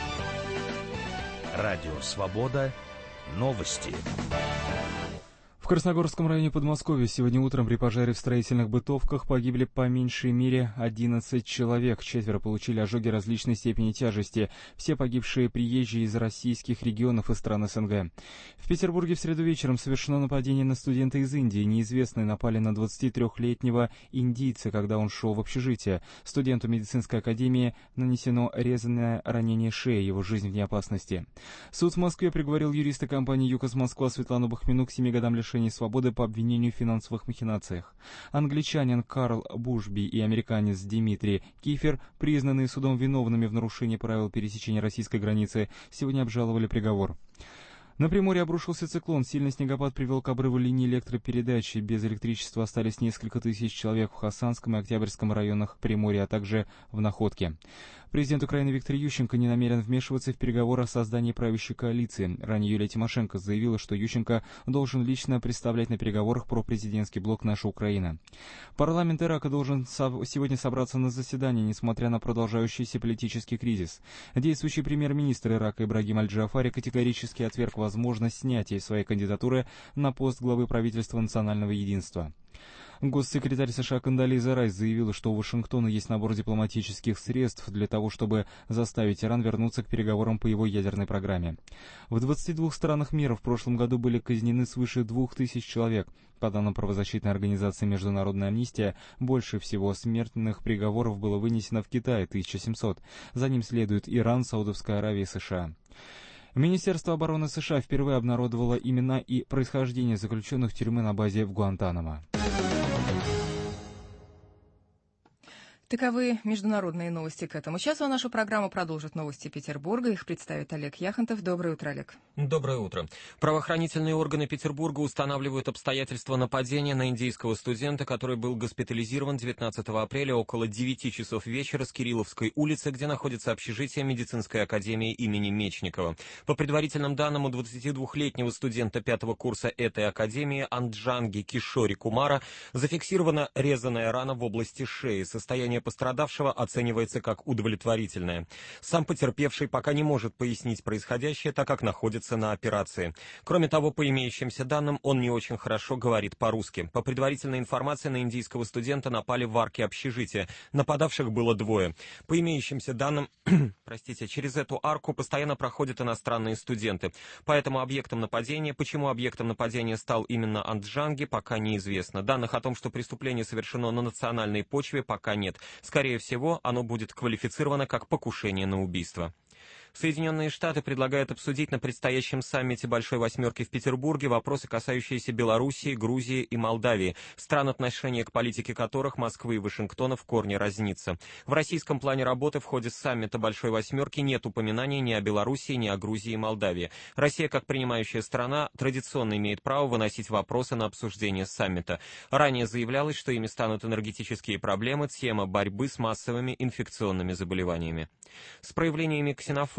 Радио Свобода. Новости. В Красногорском районе Подмосковья сегодня утром при пожаре в строительных бытовках погибли по меньшей мере одиннадцать человек. Четверо получили ожоги различной степени тяжести. Все погибшие приезжие из российских регионов и стран СНГ. В Петербурге в среду вечером совершено нападение на студента из Индии. Неизвестные напали на двадцатитрёхлетнего индийца, когда он шел в общежитие. Студенту медицинской академии нанесено резаное ранение шеи. Его жизнь вне опасности. Суд в Москве приговорил юриста компании «ЮКОС Москва» Светлану Бахмину к семи годам лишения свободы по обвинению в финансовых махинациях. Англичанин Карл Бушби и американец Димитрий Кифер, признанные судом виновными в нарушении правил пересечения российской границы, сегодня обжаловали приговор. На Приморье обрушился циклон. Сильный снегопад привел к обрыву линии электропередачи. Без электричества остались несколько тысяч человек в Хасанском и Октябрьском районах Приморья, а также в Находке. Президент Украины Виктор Ющенко не намерен вмешиваться в переговоры о создании правящей коалиции. Ранее Юлия Тимошенко заявила, что Ющенко должен лично представлять на переговорах пропрезидентский блок «Наша Украина». Парламент Ирака должен сегодня собраться на заседание, несмотря на продолжающийся политический кризис. Действующий премьер-министр Ирака Ибрагим Аль-Джафари категорически отверг возможность снятия своей кандидатуры на пост главы правительства национального единства. Госсекретарь США Кондолиза Райс заявила, что у Вашингтона есть набор дипломатических средств для того, чтобы заставить Иран вернуться к переговорам по его ядерной программе. В двадцати двух странах мира в прошлом году были казнены свыше двух тысяч человек. По данным правозащитной организации «Международная амнистия», больше всего смертных приговоров было вынесено в Китае — тысяча семьсот. За ним следуют Иран, Саудовская Аравия и США. Министерство обороны США впервые обнародовало имена и происхождение заключенных тюрьмы на базе в Гуантанамо. Таковы международные новости к этому часу. Нашу программу продолжат новости Петербурга. Их представит Олег Яхонтов. Доброе утро, Олег. Доброе утро. Правоохранительные органы Петербурга устанавливают обстоятельства нападения на индийского студента, который был госпитализирован девятнадцатого апреля около девяти часов вечера с Кирилловской улицы, где находится общежитие медицинской академии имени Мечникова. По предварительным данным, у двадцатидвухлетнего студента пятого курса этой академии Анджанги Кишори Кумара зафиксирована резаная рана в области шеи. Состояние пострадавшего оценивается как удовлетворительное. Сам потерпевший пока не может пояснить происходящее, так как находится на операции. Кроме того, по имеющимся данным, он не очень хорошо говорит по-русски. По предварительной информации, на индийского студента напали в арке общежития. Нападавших было двое. По имеющимся данным, простите, через эту арку постоянно проходят иностранные студенты. Поэтому объектом нападения, почему объектом нападения стал именно Анджанги, пока неизвестно. Данных о том, что преступление совершено на национальной почве, пока нет. Скорее всего, оно будет квалифицировано как покушение на убийство. Соединенные Штаты предлагают обсудить на предстоящем саммите Большой Восьмерки в Петербурге вопросы, касающиеся Белоруссии, Грузии и Молдавии, стран, отношения к политике которых Москвы и Вашингтона в корне разнится. В российском плане работы в ходе саммита Большой Восьмерки нет упоминаний ни о Белоруссии, ни о Грузии и Молдавии. Россия, как принимающая страна, традиционно имеет право выносить вопросы на обсуждение саммита. Ранее заявлялось, что ими станут энергетические проблемы, тема борьбы с массовыми инфекционными заболеваниями. С проявлениями ксенофобии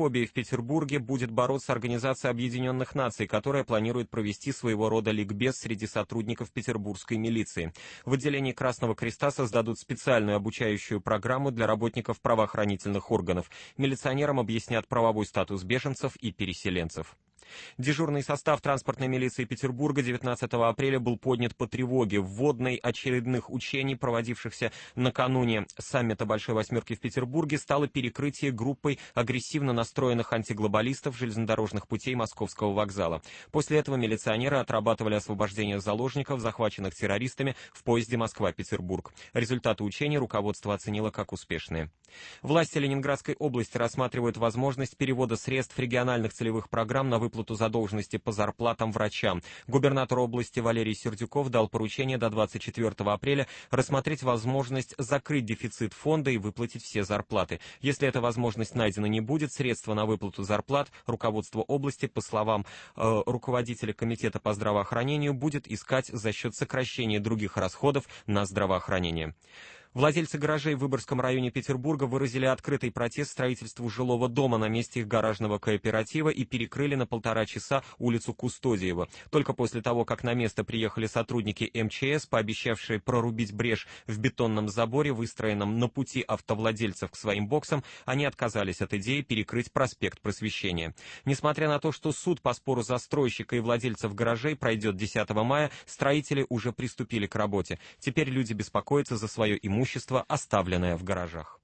гомофобией в Петербурге будет бороться Организация Объединенных Наций, которая планирует провести своего рода ликбез среди сотрудников петербургской милиции. В отделении Красного Креста создадут специальную обучающую программу для работников правоохранительных органов. Милиционерам объяснят правовой статус беженцев и переселенцев. Дежурный состав транспортной милиции Петербурга девятнадцатого апреля был поднят по тревоге. Вводной очередных учений, проводившихся накануне саммита Большой Восьмерки в Петербурге, стало перекрытие группой агрессивно настроенных антиглобалистов железнодорожных путей Московского вокзала. После этого милиционеры отрабатывали освобождение заложников, захваченных террористами, в поезде Москва-Петербург. Результаты учений руководство оценило как успешные. Власти Ленинградской области рассматривают возможность перевода средств региональных целевых программ на выплату задолженности по зарплатам врачам. Губернатор области Валерий Сердюков дал поручение до двадцать четвёртого апреля рассмотреть возможность закрыть дефицит фонда и выплатить все зарплаты. Если эта возможность найдена не будет, средства на выплату зарплат руководство области, по словам э, руководителя комитета по здравоохранению, будет искать за счет сокращения других расходов на здравоохранение. Владельцы гаражей в Выборгском районе Петербурга выразили открытый протест строительству жилого дома на месте их гаражного кооператива и перекрыли на полтора часа улицу Кустодиева. Только после того, как на место приехали сотрудники эм че эс, пообещавшие прорубить брешь в бетонном заборе, выстроенном на пути автовладельцев к своим боксам, они отказались от идеи перекрыть проспект Просвещения. Несмотря на то, что суд по спору застройщика и владельцев гаражей пройдет десятого мая, строители уже приступили к работе. Теперь люди беспокоятся за свое имущество, оставленное в гаражах.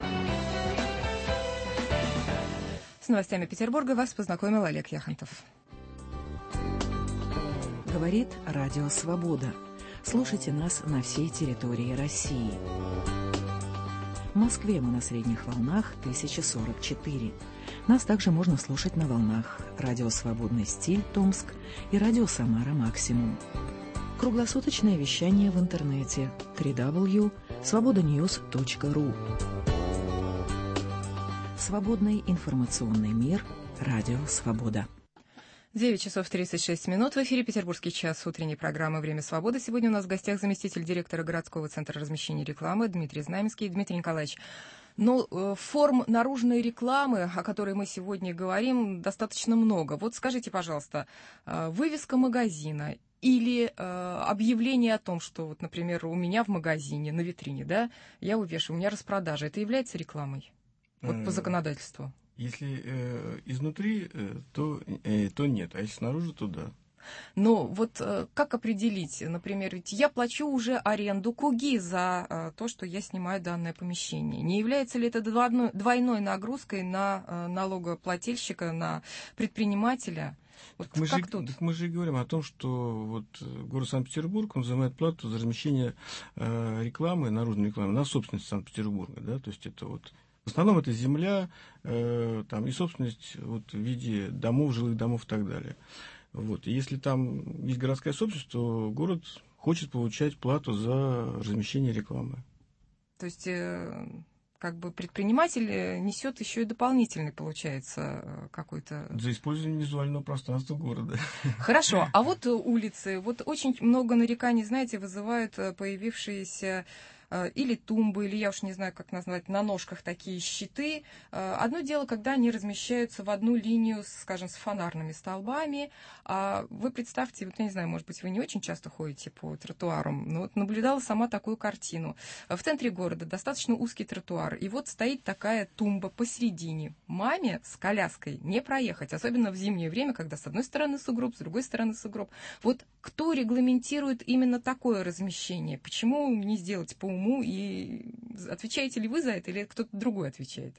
С новостями Петербурга вас познакомил Олег Яхонтов. Говорит Радио Свобода. Слушайте нас на всей территории России. В Москве мы на средних волнах тысяча сорок четыре. Нас также можно слушать на волнах Радио Свободный стиль Томск и Радио Самара Максимум. Круглосуточное вещание в интернете дабл ю дабл ю дабл ю точка свобода ньюс точка ру. Свободный информационный мир. Радио Свобода. девять часов тридцать шесть минут. В эфире Петербургский час утренней программы «Время свободы». Сегодня у нас в гостях заместитель директора городского центра размещения рекламы Дмитрий Знаменский. Дмитрий Николаевич, ну, форм наружной рекламы, о которой мы сегодня говорим, достаточно много. Вот скажите, пожалуйста, вывеска магазина или э, объявление о том, что, вот, например, у меня в магазине, на витрине, да, я увешиваю, у меня распродажа, это является рекламой? Вот по законодательству. Если э, изнутри, э, то, э, то нет, а если снаружи, то да. Но вот э, как определить, например, ведь я плачу уже аренду КУГИ за э, то, что я снимаю данное помещение. Не является ли это двойной, двойной нагрузкой на э, налогоплательщика, на предпринимателя? Вот так, мы как же, тут? так мы же говорим о том, что вот город Санкт-Петербург, он взимает плату за размещение э, рекламы, наружной рекламы на собственность Санкт-Петербурга, да, то есть это вот в основном это земля, э, там и собственность вот, в виде домов, жилых домов и так далее. Вот. И если там есть городская собственность, то город хочет получать плату за размещение рекламы. То есть э, как бы предприниматель несет еще и дополнительный, получается, какой-то... За использование визуального пространства города. Хорошо. А вот улицы, вот очень много нареканий, знаете, вызывают появившиеся или тумбы, или я уж не знаю, как назвать, на ножках такие щиты. Одно дело, когда они размещаются в одну линию, скажем, с фонарными столбами. А вы представьте, вот я не знаю, может быть, вы не очень часто ходите по тротуарам, но вот наблюдала сама такую картину. В центре города достаточно узкий тротуар, и вот стоит такая тумба посередине. Маме с коляской не проехать, особенно в зимнее время, когда с одной стороны сугроб, с другой стороны сугроб. Вот кто регламентирует именно такое размещение? Почему не сделать по уму? И отвечаете ли вы за это, или кто-то другой отвечает?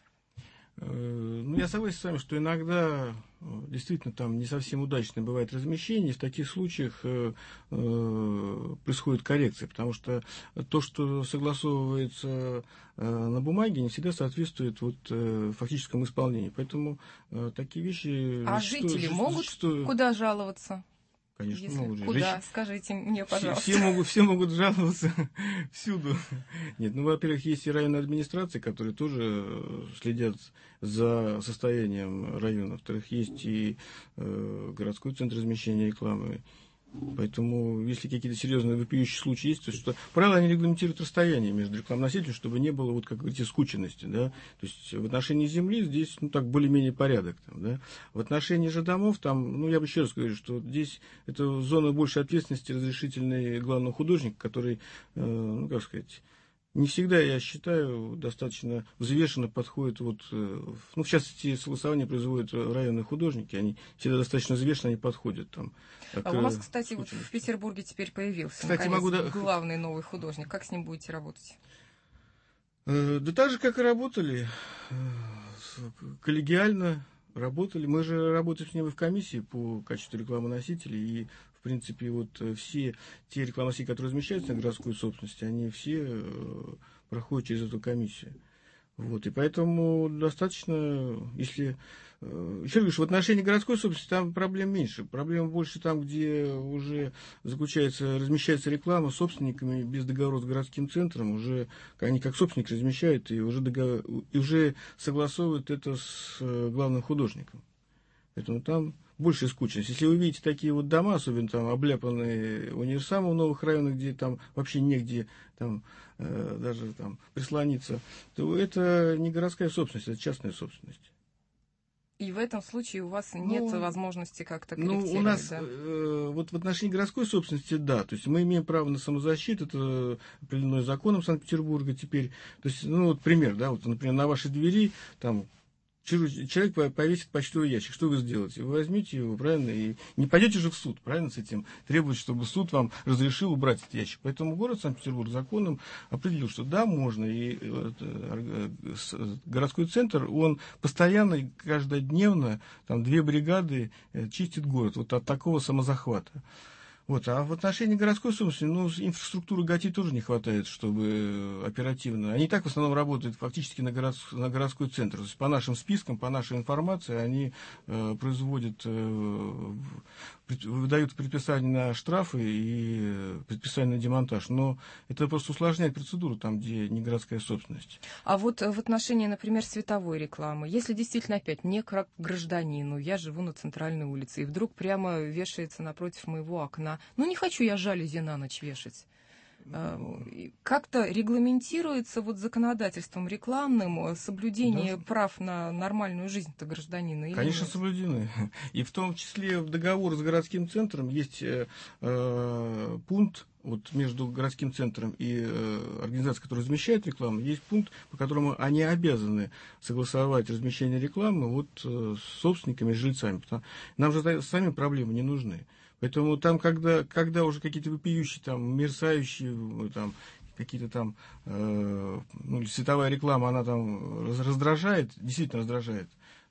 Ну, я согласен с вами, что иногда действительно там не совсем удачно бывает размещение. В таких случаях э, э, происходит коррекция, потому что то, что согласовывается э, на бумаге, не всегда соответствует вот, э, фактическому исполнению. Поэтому э, такие вещи... А что, жители что, могут что... куда жаловаться? Конечно, Если могут. Куда? Женщины... Скажите мне, пожалуйста. Все, все, могут, все могут жаловаться всюду. Нет, ну, во-первых, есть и районные администрации, которые тоже следят за состоянием района. Во-вторых, есть и э, городской центр размещения рекламы. Поэтому, если какие-то серьезные вопиющие случаи есть, то что правила они регламентируют расстояние между рекламным носителем, чтобы не было, вот, как говорите, скученности. Да? То есть в отношении земли здесь, ну, так, более-менее порядок. Там, да? В отношении же домов, там, ну, я бы еще раз говорю, что здесь это зона большей ответственности разрешительной главного художника, который, э, ну, как сказать, не всегда, я считаю, достаточно взвешенно подходит, вот, ну, в частности, согласование производят районные художники, они всегда достаточно взвешенно они подходят там. А к... у нас, кстати, вот в Петербурге теперь появился, кстати, наконец, могу... главный новый художник. Как с ним будете работать? Да так же, как и работали, коллегиально работали. Мы же работаем с ним в комиссии по качеству рекламоносителей, и в принципе, вот все те рекламоносители, которые размещаются на городской собственности, они все проходят через эту комиссию. Вот, и поэтому достаточно, если... Еще говорю, что в отношении городской собственности там проблем меньше. Проблем больше там, где уже заключается, размещается реклама собственниками без договора с городским центром. Уже они как собственник размещают и уже, договор, и уже согласовывают это с главным художником. Поэтому там большая скучность. Если вы видите такие вот дома, особенно там обляпанные универсамы в новых районах, где там вообще негде там, э, даже там прислониться, то это не городская собственность, это частная собственность. И в этом случае у вас нет ну, возможности как-то корректировать, ну, у нас, да? э, вот в отношении городской собственности, да, то есть мы имеем право на самозащиту, это определено законом Санкт-Петербурга теперь. То есть, ну, вот пример, да, вот, например, на вашей двери там человек повесит почтовый ящик, что вы сделаете? Вы возьмете его, правильно, и не пойдете же в суд, правильно, с этим, требовать, чтобы суд вам разрешил убрать этот ящик. Поэтому город Санкт-Петербург законом определил, что да, можно, и городской центр, он постоянно, каждодневно, там, две бригады чистит город, вот от такого самозахвата. Вот, а в отношении городской собственности, ну, инфраструктуры ГАТИ тоже не хватает, чтобы оперативно. Они и так в основном работают фактически на, город, на городской центр. То есть по нашим спискам, по нашей информации, они э, производят, э, выдают предписания на штрафы и предписания на демонтаж. Но это просто усложняет процедуру там, где не городская собственность. А вот в отношении, например, световой рекламы, если действительно опять мне как гражданину, я живу на центральной улице, и вдруг прямо вешается напротив моего окна, ну, не хочу я жалюзи на ночь вешать. Как-то регламентируется вот законодательством рекламным соблюдение да. прав на нормальную жизнь-то гражданина? Или Конечно, нет? соблюдены. И в том числе в договоре с городским центром есть э, э, пункт, вот между городским центром и э, организацией, которая размещает рекламу, есть пункт, по которому они обязаны согласовать размещение рекламы вот, э, с собственниками, с жильцами. Потому, нам же сами проблемы не нужны. Поэтому там, когда, когда уже какие-то вопиющие, там, мерцающие, там, какие-то там, э, ну, световая реклама, она там раздражает, действительно раздражает,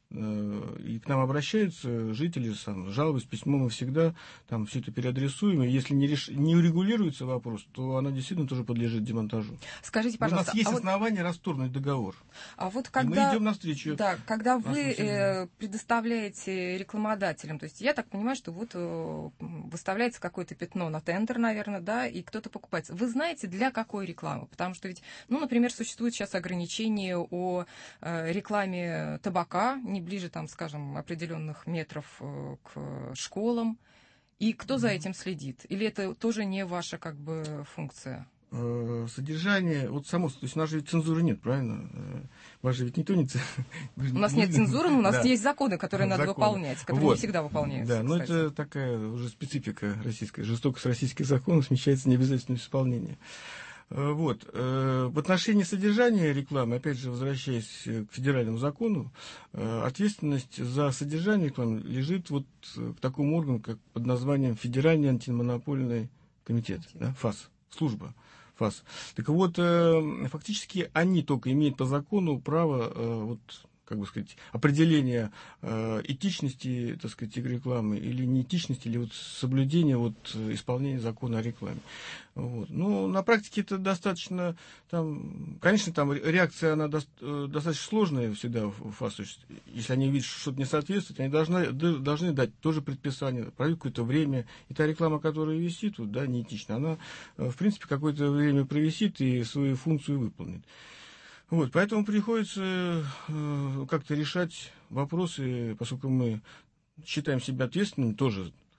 э, и к нам обращаются жители с жалобой, с письмом, мы всегда там все это переадресуем, и если не, реш... не урегулируется вопрос, то она действительно тоже подлежит демонтажу. Скажите, пожалуйста, у нас есть а основания вот... расторгнуть договор. А вот когда... И мы идем навстречу. Да, когда вы э, предоставляете рекламодателям, то есть я так понимаю, что вот э, выставляется какое-то пятно на тендер, наверное, да, и кто-то покупается. Вы знаете, для какой рекламы? Потому что ведь, ну, например, существует сейчас ограничение о э, рекламе табака, не ближе, там, скажем, определенных метров э, к школам. И кто за этим следит? Или это тоже не ваша, как бы, функция? Содержание, вот само, то есть у нас же ведь цензуры нет, правильно? У вас же ведь никто не... У нас нет цензуры, но у нас да. есть законы, которые надо законы. выполнять, которые вот. не всегда выполняются. Да, но это такая уже специфика российская. Жестокость российских законов смещается необязательность исполнения. Вот. В отношении содержания рекламы, опять же, возвращаясь к федеральному закону, ответственность за содержание рекламы лежит вот к такому органу, как под названием Федеральный антимонопольный комитет, да, ФАС, служба ФАС. Так вот, фактически они только имеют по закону право вот, как бы сказать, определение э, этичности, так сказать, рекламы или неэтичности, или вот соблюдения вот, исполнения закона о рекламе. Вот. Ну, на практике это достаточно, там, конечно, там реакция, она до, достаточно сложная всегда в ФАС. Если они видят, что что-то не соответствует, они должны, должны дать тоже предписание, пройдет какое-то время, и та реклама, которая висит, вот, да, неэтична, она, в принципе, какое-то время провисит и свою функцию выполнит. Вот, поэтому приходится э, как-то решать вопросы, поскольку мы считаем себя ответственными тоже,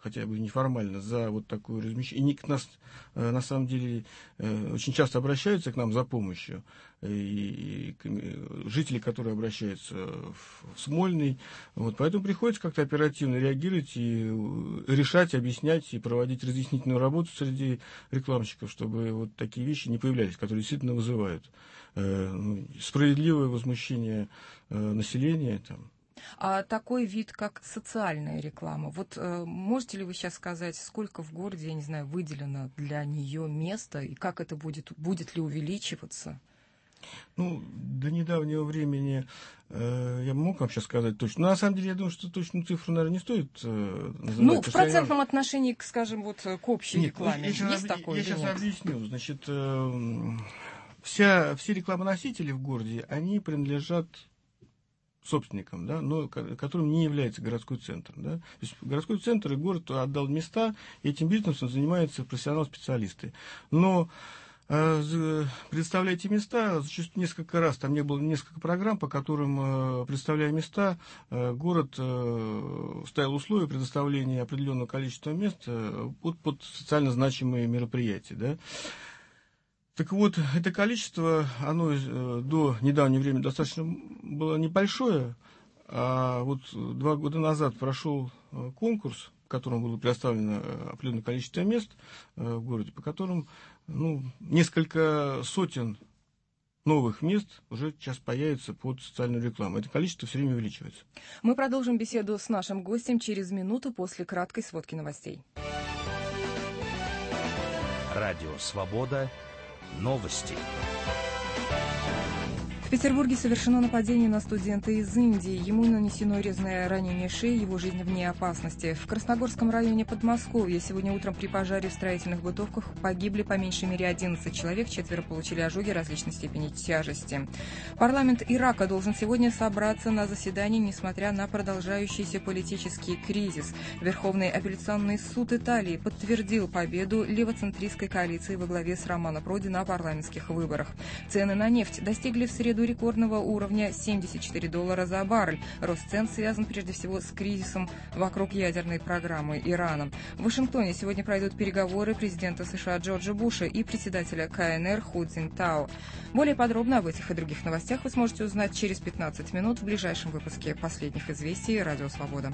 хотя бы неформально, за вот такое размещение. И не к нас, на самом деле, очень часто обращаются к нам за помощью. И жители, которые обращаются в Смольный. Вот, поэтому приходится как-то оперативно реагировать и решать, объяснять и проводить разъяснительную работу среди рекламщиков, чтобы вот такие вещи не появлялись, которые действительно вызывают э, справедливое возмущение э, населения. Там. А такой вид, как социальная реклама, вот э, можете ли вы сейчас сказать, сколько в городе, я не знаю, выделено для нее места, и как это будет, будет ли увеличиваться? Ну, до недавнего времени э, я мог вам сейчас сказать точно. Но на самом деле, я думаю, что точную цифру, наверное, не стоит э, называть. Ну, в процентном я... отношении, к, скажем, вот, к общей нет, рекламе. Я, Есть я, такое? Я сейчас нет? объясню. Значит, э, вся, все рекламоносители в городе, они принадлежат собственникам, да, но которым не является городской центр. Да. То есть городской центр и город отдал места, и этим бизнесом занимаются профессионалы-специалисты. Но предоставляя эти места, зачастую несколько раз, там не было несколько программ, по которым, представляя места, город ставил условия предоставления определенного количества мест под, под социально значимые мероприятия. Да. Так вот, это количество, оно до недавнего времени достаточно было небольшое, а вот два года назад прошел конкурс, в котором было предоставлено определенное количество мест в городе, по которым ну, несколько сотен новых мест уже сейчас появится под социальную рекламу. Это количество все время увеличивается. Мы продолжим беседу с нашим гостем через минуту после краткой сводки новостей. Радио «Свобода». Новости. В Петербурге совершено нападение на студента из Индии. Ему нанесено резное ранение шеи, его жизнь вне опасности. В Красногорском районе Подмосковья сегодня утром при пожаре в строительных бытовках погибли по меньшей мере одиннадцать человек, четверо получили ожоги различной степени тяжести. Парламент Ирака должен сегодня собраться на заседании, несмотря на продолжающийся политический кризис. Верховный апелляционный суд Италии подтвердил победу левоцентристской коалиции во главе с Романо Проди на парламентских выборах. Цены на нефть достигли в среду рекордного уровня семьдесят четыре доллара за баррель. Рост цен связан прежде всего с кризисом вокруг ядерной программы Ирана. В Вашингтоне сегодня пройдут переговоры президента США Джорджа Буша и председателя ка эн эр Ху Цзинтао. Более подробно об этих и других новостях вы сможете узнать через пятнадцать минут в ближайшем выпуске последних известий «Радио Свобода».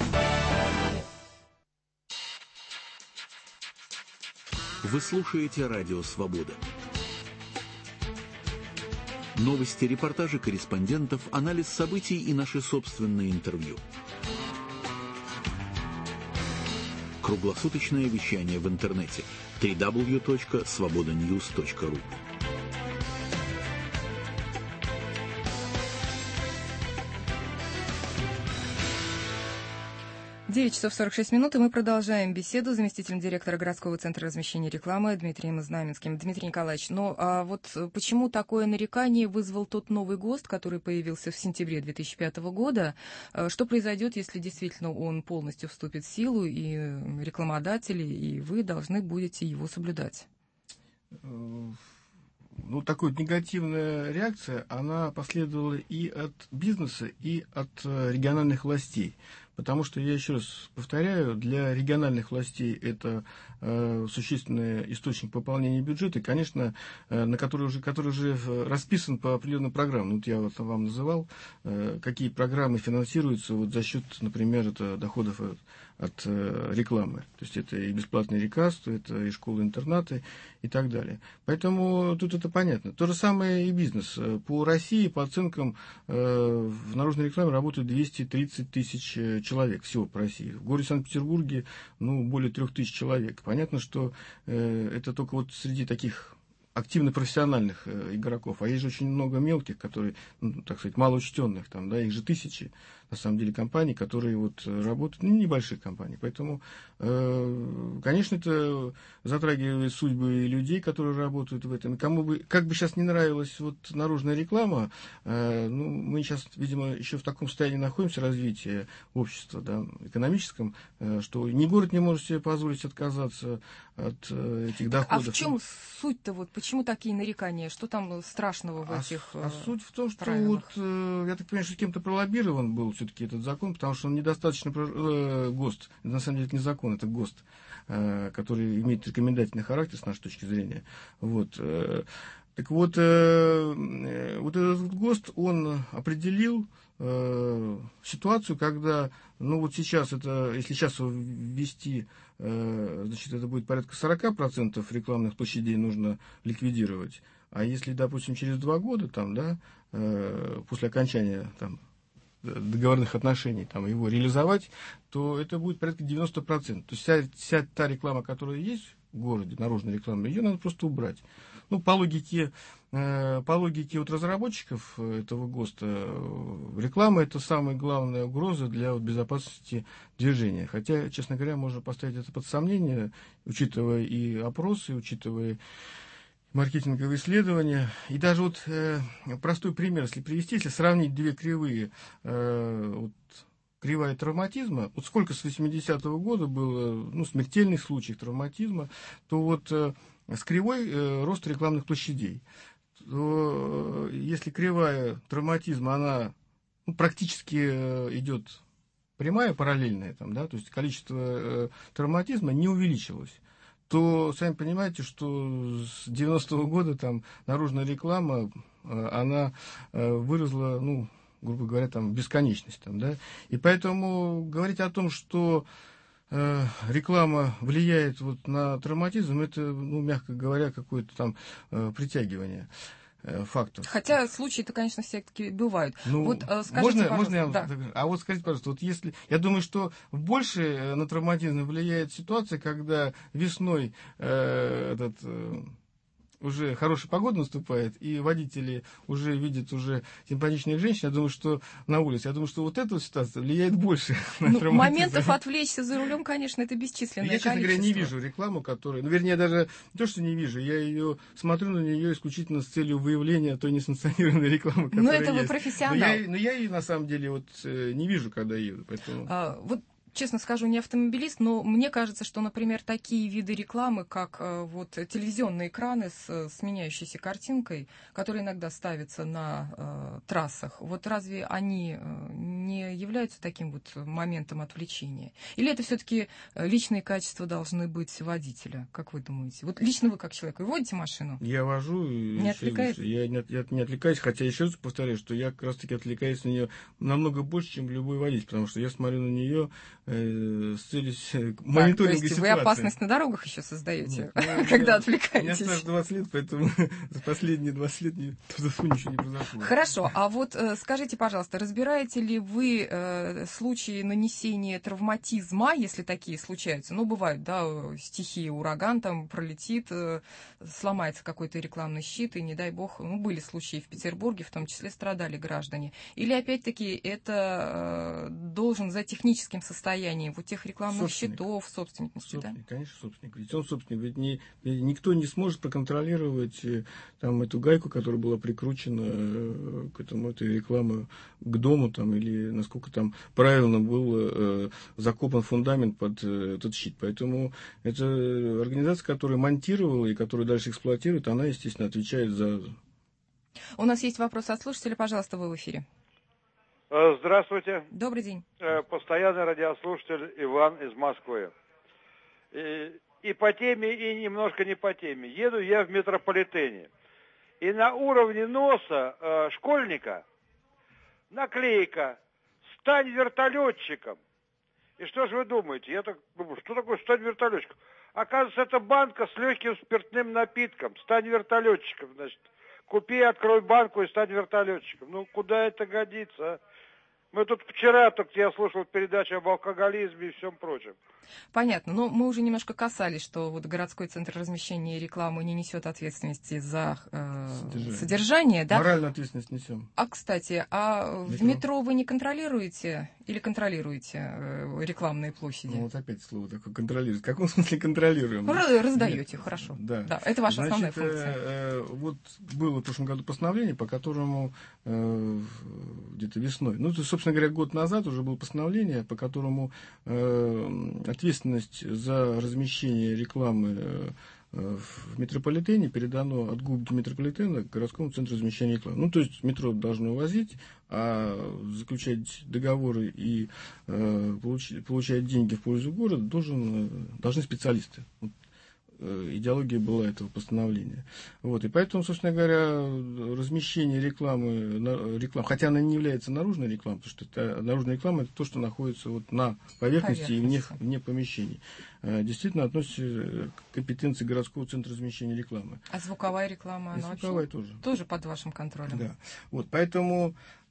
Вы слушаете «Радио Свобода». Новости, репортажи корреспондентов, анализ событий и наши собственные интервью. Круглосуточное вещание в интернете дабл ю дабл ю дабл ю точка свобода ньюс точка ру. девять часов сорок шесть минут, и мы продолжаем беседу с заместителем директора городского центра размещения рекламы Дмитрием Знаменским. Дмитрий Николаевич, ну а вот почему такое нарекание вызвал тот новый ГОСТ, который появился в сентябре две тысячи пятого года? Что произойдет, если действительно он полностью вступит в силу, и рекламодатели, и вы должны будете его соблюдать? Ну, такая негативная реакция, она последовала и от бизнеса, и от региональных властей. Потому что, я еще раз повторяю, для региональных властей это э, существенный источник пополнения бюджета, и, конечно, э, на который уже, который уже расписан по определенным программам. Вот я вот вам называл, э, какие программы финансируются вот за счет, например, это доходов от, от э, рекламы. То есть это и бесплатные лекарства, это и школы-интернаты и так далее. Поэтому тут это понятно. То же самое и бизнес. По России, по оценкам, э, в наружной рекламе работают двести тридцать тысяч человек всего по России. В городе Санкт-Петербурге ну, более трех тысяч человек. Понятно, что э, это только вот среди таких активно профессиональных э, игроков. А есть же очень много мелких, которые, ну, так сказать, малоучтенных, там, да, их же тысячи, на самом деле, компаний, которые вот работают, ну, небольшие компании. Поэтому, э, конечно, это затрагивает судьбы людей, которые работают в этом. И кому бы, как бы сейчас не нравилась вот наружная реклама, э, ну, мы сейчас, видимо, еще в таком состоянии находимся развития общества, да, экономическом, э, что ни город не может себе позволить отказаться от э, этих доходов. А в чем суть-то? Вот, почему такие нарекания? Что там страшного в а, этих А суть в том, что правилах? вот, э, я так понимаю, что с кем-то пролоббирован был все-таки этот закон, потому что он недостаточно э, ГОСТ. Это на самом деле не закон, это ГОСТ, э, который имеет рекомендательный характер с нашей точки зрения. Вот. Э, так вот, э, вот этот ГОСТ, он определил э, ситуацию, когда, ну вот сейчас это, если сейчас ввести, э, значит, это будет порядка сорок процентов рекламных площадей нужно ликвидировать. А если, допустим, через два года, там, да, э, после окончания там, договорных отношений, там, его реализовать, то это будет порядка девяносто процентов. То есть вся, вся та реклама, которая есть в городе, наружная реклама, ее надо просто убрать. Ну, по логике, э, по логике вот разработчиков этого ГОСТа, реклама — это самая главная угроза для вот, безопасности движения. Хотя, честно говоря, можно поставить это под сомнение, учитывая и опросы, учитывая маркетинговые исследования. И даже вот э, простой пример, если привести, если сравнить две кривые, э, вот, кривая травматизма, вот сколько с восьмидесятого года было ну, смертельных случаев травматизма, то вот э, с кривой э, рост рекламных площадей. То, э, если кривая травматизма, она ну, практически э, идет прямая, параллельная, там, да, то есть количество э, травматизма не увеличилось, то сами понимаете, что с девяностого года там наружная реклама, э, она э, выросла, ну, грубо говоря, там, в бесконечность. Там, да? И поэтому говорить о том, что э, реклама влияет вот, на травматизм, это, ну, мягко говоря, какое-то там э, притягивание э, фактов. Хотя случаи-то, конечно, все-таки бывают. Ну, вот, э, скажите, можно, можно я, да. А вот скажите, пожалуйста, вот если, я думаю, что больше на травматизм влияет ситуация, когда весной э, этот... Э, уже хорошая погода наступает, и водители уже видят уже симпатичных женщин, я думаю, что на улице, я думаю, что вот эта ситуация влияет больше на ну, травматизм. Моментов отвлечься за рулем, конечно, это бесчисленное я, честно количество. говоря, не вижу рекламу, которая... Ну, вернее, даже не то, что не вижу, я ее смотрю на нее исключительно с целью выявления той несанкционированной рекламы, которая Ну, это есть. вы профессионал. Но я, но я ее, на самом деле, вот не вижу, когда еду, поэтому... А, вот... Честно скажу, не автомобилист, но мне кажется, что, например, такие виды рекламы, как э, вот телевизионные экраны с, с меняющейся картинкой, которые иногда ставятся на э, трассах, вот разве они э, не являются таким вот моментом отвлечения? Или это все-таки личные качества должны быть водителя, как вы думаете? Вот лично вы как человек, вы водите машину? Я вожу. Не отвлекаетесь? Я не, я не отвлекаюсь, хотя еще раз повторяю, что я как раз-таки отвлекаюсь на нее намного больше, чем любой водитель, потому что я смотрю на нее с целью мониторинга так, то есть ситуации. Вы опасность на дорогах еще создаете, ну, когда я, отвлекаетесь. У меня стаж двадцать лет, поэтому за последние двадцать лет не, ничего не произошло. Хорошо, а вот скажите, пожалуйста, разбираете ли вы э, случаи нанесения травматизма, если такие случаются? Ну, бывают, да, стихии, ураган там пролетит, э, сломается какой-то рекламный щит, и, не дай бог, ну, были случаи в Петербурге, в том числе страдали граждане. Или, опять-таки, это э, должен за техническим состоянием вот тех рекламных собственник. Счетов, собственности, собственник, да? Конечно, собственник. Ведь он собственник. Ведь не, никто не сможет проконтролировать там, эту гайку, которая была прикручена к этому, этой рекламы к дому, там, или насколько там правильно был э, закопан фундамент под э, этот щит. Поэтому это организация, которая монтировала и которая дальше эксплуатирует, она, естественно, отвечает за... У нас есть вопрос от слушателя. Пожалуйста, вы в эфире. Здравствуйте. Добрый день. Постоянный радиослушатель Иван из Москвы. И, и по теме, и немножко не по теме. Еду я в метрополитене. И на уровне носа э, школьника наклейка «Стань вертолетчиком». И что же вы думаете? Я так думаю, что такое «Стань вертолетчиком»? Оказывается, это банка с легким спиртным напитком. «Стань вертолетчиком», значит. Купи, открой банку и стань вертолетчиком. Ну, куда это годится, а? Мы тут вчера, только я слушал передачу об алкоголизме и всем прочем. Понятно, но мы уже немножко касались, что вот городской центр размещения рекламы не несет ответственности за э, содержание. содержание, да? Моральную ответственность несем. А, кстати, а метро. в метро вы не контролируете или контролируете э, рекламные площади? Ну, вот опять слово такое, контролируете. В каком смысле контролируем? Раздаете, Нет. Хорошо. Да. да. Это ваша Значит, основная функция. Э, э, вот было в прошлом году постановление, по которому э, где-то весной, ну, то, собственно говоря, год назад уже было постановление, по которому э, ответственность за размещение рекламы э, в метрополитене передано от ГУП метрополитена к городскому центру размещения рекламы. Ну, то есть метро должно возить, а заключать договоры и э, получить, получать деньги в пользу города должен, должны специалисты. Вот, э, идеология была этого постановления. Вот, и поэтому, собственно говоря, размещение рекламы, реклам, хотя она не является наружной рекламой, потому что это, наружная реклама это то, что находится вот на поверхности, поверхности. и вне, вне помещений. Действительно относится к компетенции городского центра размещения рекламы. А звуковая реклама, она звуковая вообще тоже. тоже под вашим контролем? Да. Вот, поэтому,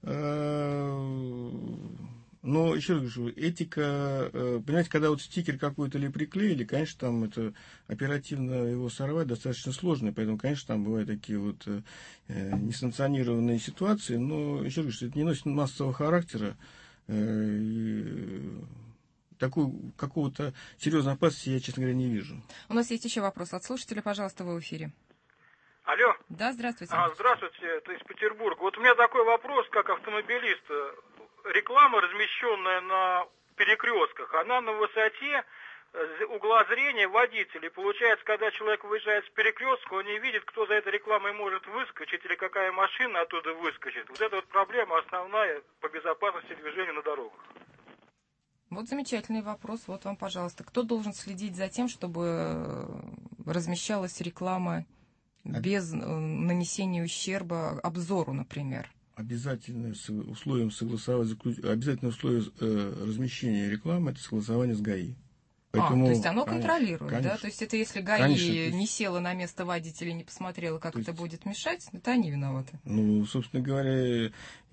э, но еще раз говорю, этика, э, понимаете, когда вот стикер какой-то или приклеили, конечно, там это оперативно его сорвать достаточно сложно, поэтому, конечно, там бывают такие вот э, несанкционированные ситуации, но еще раз говорю, это не носит массового характера, э, и, такую какого-то серьезной опасности я, честно говоря, не вижу. У нас есть еще вопрос от слушателя, пожалуйста, вы в эфире. Алло. Да, здравствуйте. А, здравствуйте, это из Петербурга. Вот у меня такой вопрос, как автомобилист. Реклама, размещенная на перекрестках, она на высоте угла зрения водителей. Получается, когда человек выезжает с перекрестка, он не видит, кто за этой рекламой может выскочить или какая машина оттуда выскочит. Вот эта вот проблема основная по безопасности движения на дорогах. Вот замечательный вопрос. Вот вам, пожалуйста. Кто должен следить за тем, чтобы размещалась реклама без нанесения ущерба обзору, например? Обязательное условием согласовать, обязательное условие э, размещения рекламы – это согласование с ГАИ. Поэтому, а, то есть оно конечно, контролирует, конечно, да? То есть это если ГАИ конечно, есть... не села на место водителя, не посмотрела, как есть... это будет мешать, это они виноваты. Ну, собственно говоря,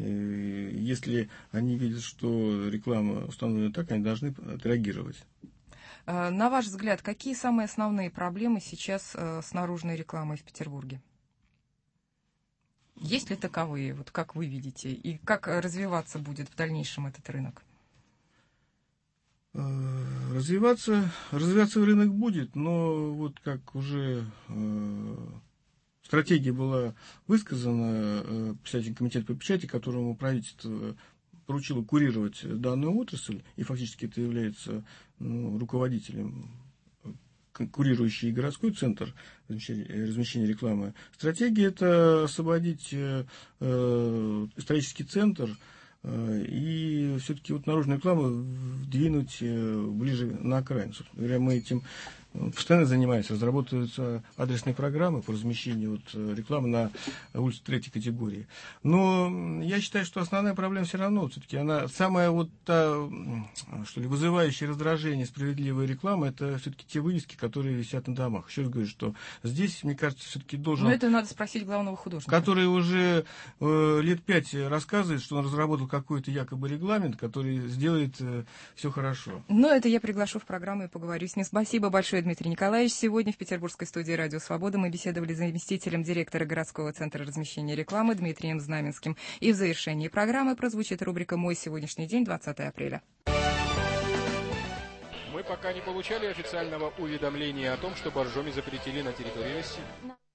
если они видят, что реклама установлена так, они должны отреагировать. На ваш взгляд, какие самые основные проблемы сейчас с наружной рекламой в Петербурге? Есть ли таковые, вот как вы видите, и как развиваться будет в дальнейшем этот рынок? Развиваться, развиваться рынок будет, но вот как уже э, стратегия была высказана э, председателем комитета по печати, которому правительство поручило курировать данную отрасль, и фактически это является ну, руководителем, курирующий городской центр размещения, размещения рекламы. Стратегия – это освободить э, исторический центр и все-таки вот наружную рекламу двинуть ближе на окраину. Собственно говоря, мы этим постоянно занимаемся. Разработаются адресные программы по размещению вот рекламы на улице третьей категории. Но я считаю, что основная проблема все равно все-таки она самая вот та, что ли, вызывающая раздражение справедливая реклама, это все-таки те вывески, которые висят на домах. Еще раз говорю, что здесь, мне кажется, все-таки должен... Но это надо спросить главного художника. Который уже э, лет пять рассказывает, что он разработал какой-то якобы регламент, который сделает э, все хорошо. Но это я приглашу в программу и поговорю с ним. Спасибо большое, Дмитрий Николаевич. Сегодня в петербургской студии «Радио Свобода» мы беседовали с заместителем директора городского центра размещения рекламы Дмитрием Знаменским. И в завершении программы прозвучит рубрика «Мой сегодняшний день», двадцатое апреля. Мы пока не получали официального уведомления о том, что боржоми запретили на территории России.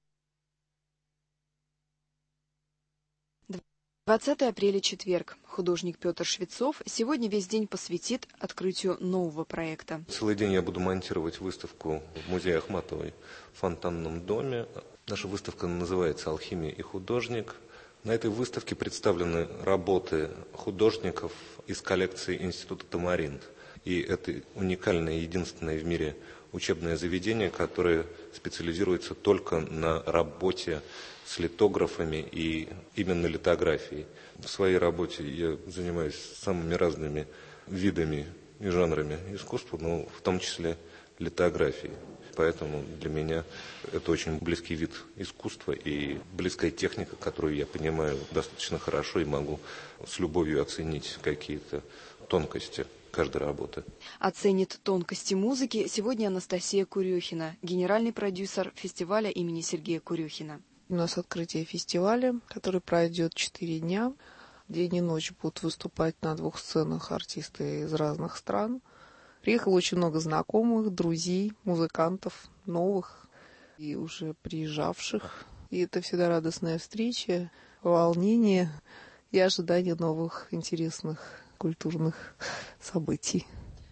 двадцатое апреля, четверг. Художник Петр Швецов сегодня весь день посвятит открытию нового проекта. Целый день я буду монтировать выставку в музее Ахматовой в Фонтанном доме. Наша выставка называется «Алхимия и художник». На этой выставке представлены работы художников из коллекции Института Тамаринт. И это уникальное, единственное в мире учебное заведение, которое специализируется только на работе с литографами и именно литографией. В своей работе я занимаюсь самыми разными видами и жанрами искусства, но в том числе литографией. Поэтому для меня это очень близкий вид искусства и близкая техника, которую я понимаю достаточно хорошо и могу с любовью оценить какие-то тонкости каждой работы. Оценит тонкости музыки сегодня Анастасия Курехина, генеральный продюсер фестиваля имени Сергея Курехина. У нас открытие фестиваля, который пройдет четыре дня. День и ночь будут выступать на двух сценах артисты из разных стран. Приехало очень много знакомых, друзей, музыкантов, новых и уже приезжавших. И это всегда радостная встреча, волнение и ожидание новых интересных культурных событий.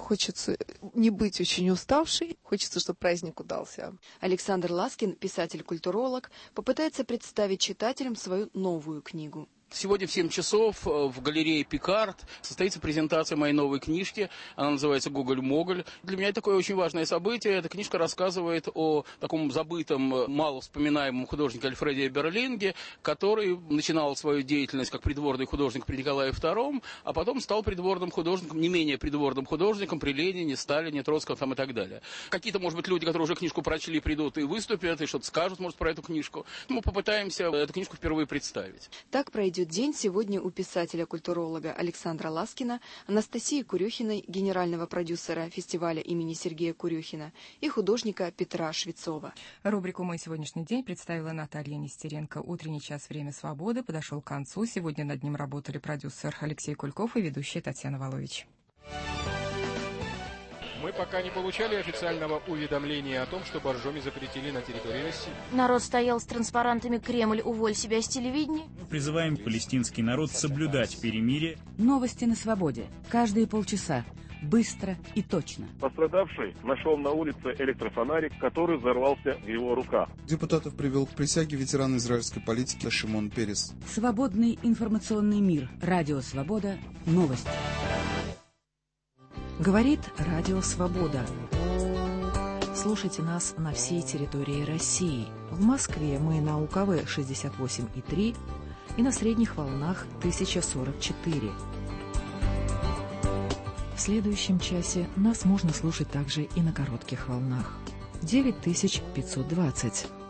Хочется не быть очень уставшей, хочется, чтобы праздник удался. Александр Ласкин, писатель-культуролог, попытается представить читателям свою новую книгу. Сегодня в семь часов в галерее «Пикард» состоится презентация моей новой книжки. Она называется «Гоголь-Моголь». Для меня это такое очень важное событие. Эта книжка рассказывает о таком забытом, мало вспоминаемом художнике Альфреде Эберлинге, который начинал свою деятельность как придворный художник при Николае втором, а потом стал придворным художником, не менее придворным художником при Ленине, Сталине, Троцком там, и так далее. Какие-то, может быть, люди, которые уже книжку прочли, придут и выступят, и что-то скажут, может, про эту книжку. Мы попытаемся эту книжку впервые представить. Так пройдет день сегодня у писателя-культуролога Александра Ласкина, Анастасии Курехиной, генерального продюсера фестиваля имени Сергея Курехина, и художника Петра Швецова. Рубрику «Мой сегодняшний день» представила Наталья Нестеренко. Утренний час «Время свободы» подошел к концу. Сегодня над ним работали продюсер Алексей Кульков и ведущая Татьяна Волович. Мы пока не получали официального уведомления о том, что Боржоми запретили на территории России. Народ стоял с транспарантами «Кремль, уволь себя с телевидения». Мы призываем палестинский народ соблюдать перемирие. Новости на свободе. Каждые полчаса. Быстро и точно. Пострадавший нашел на улице электрофонарик, который взорвался в его руках. Депутатов привел к присяге ветеран израильской политики Шимон Перес. Свободный информационный мир. Радио «Свобода». Новости. Говорит Радио Свобода. Слушайте нас на всей территории России. В Москве мы на У К В шестьдесят восемь и три и на средних волнах тысяча сорок четыре. В следующем часе нас можно слушать также и на коротких волнах. девять тысяч пятьсот двадцать.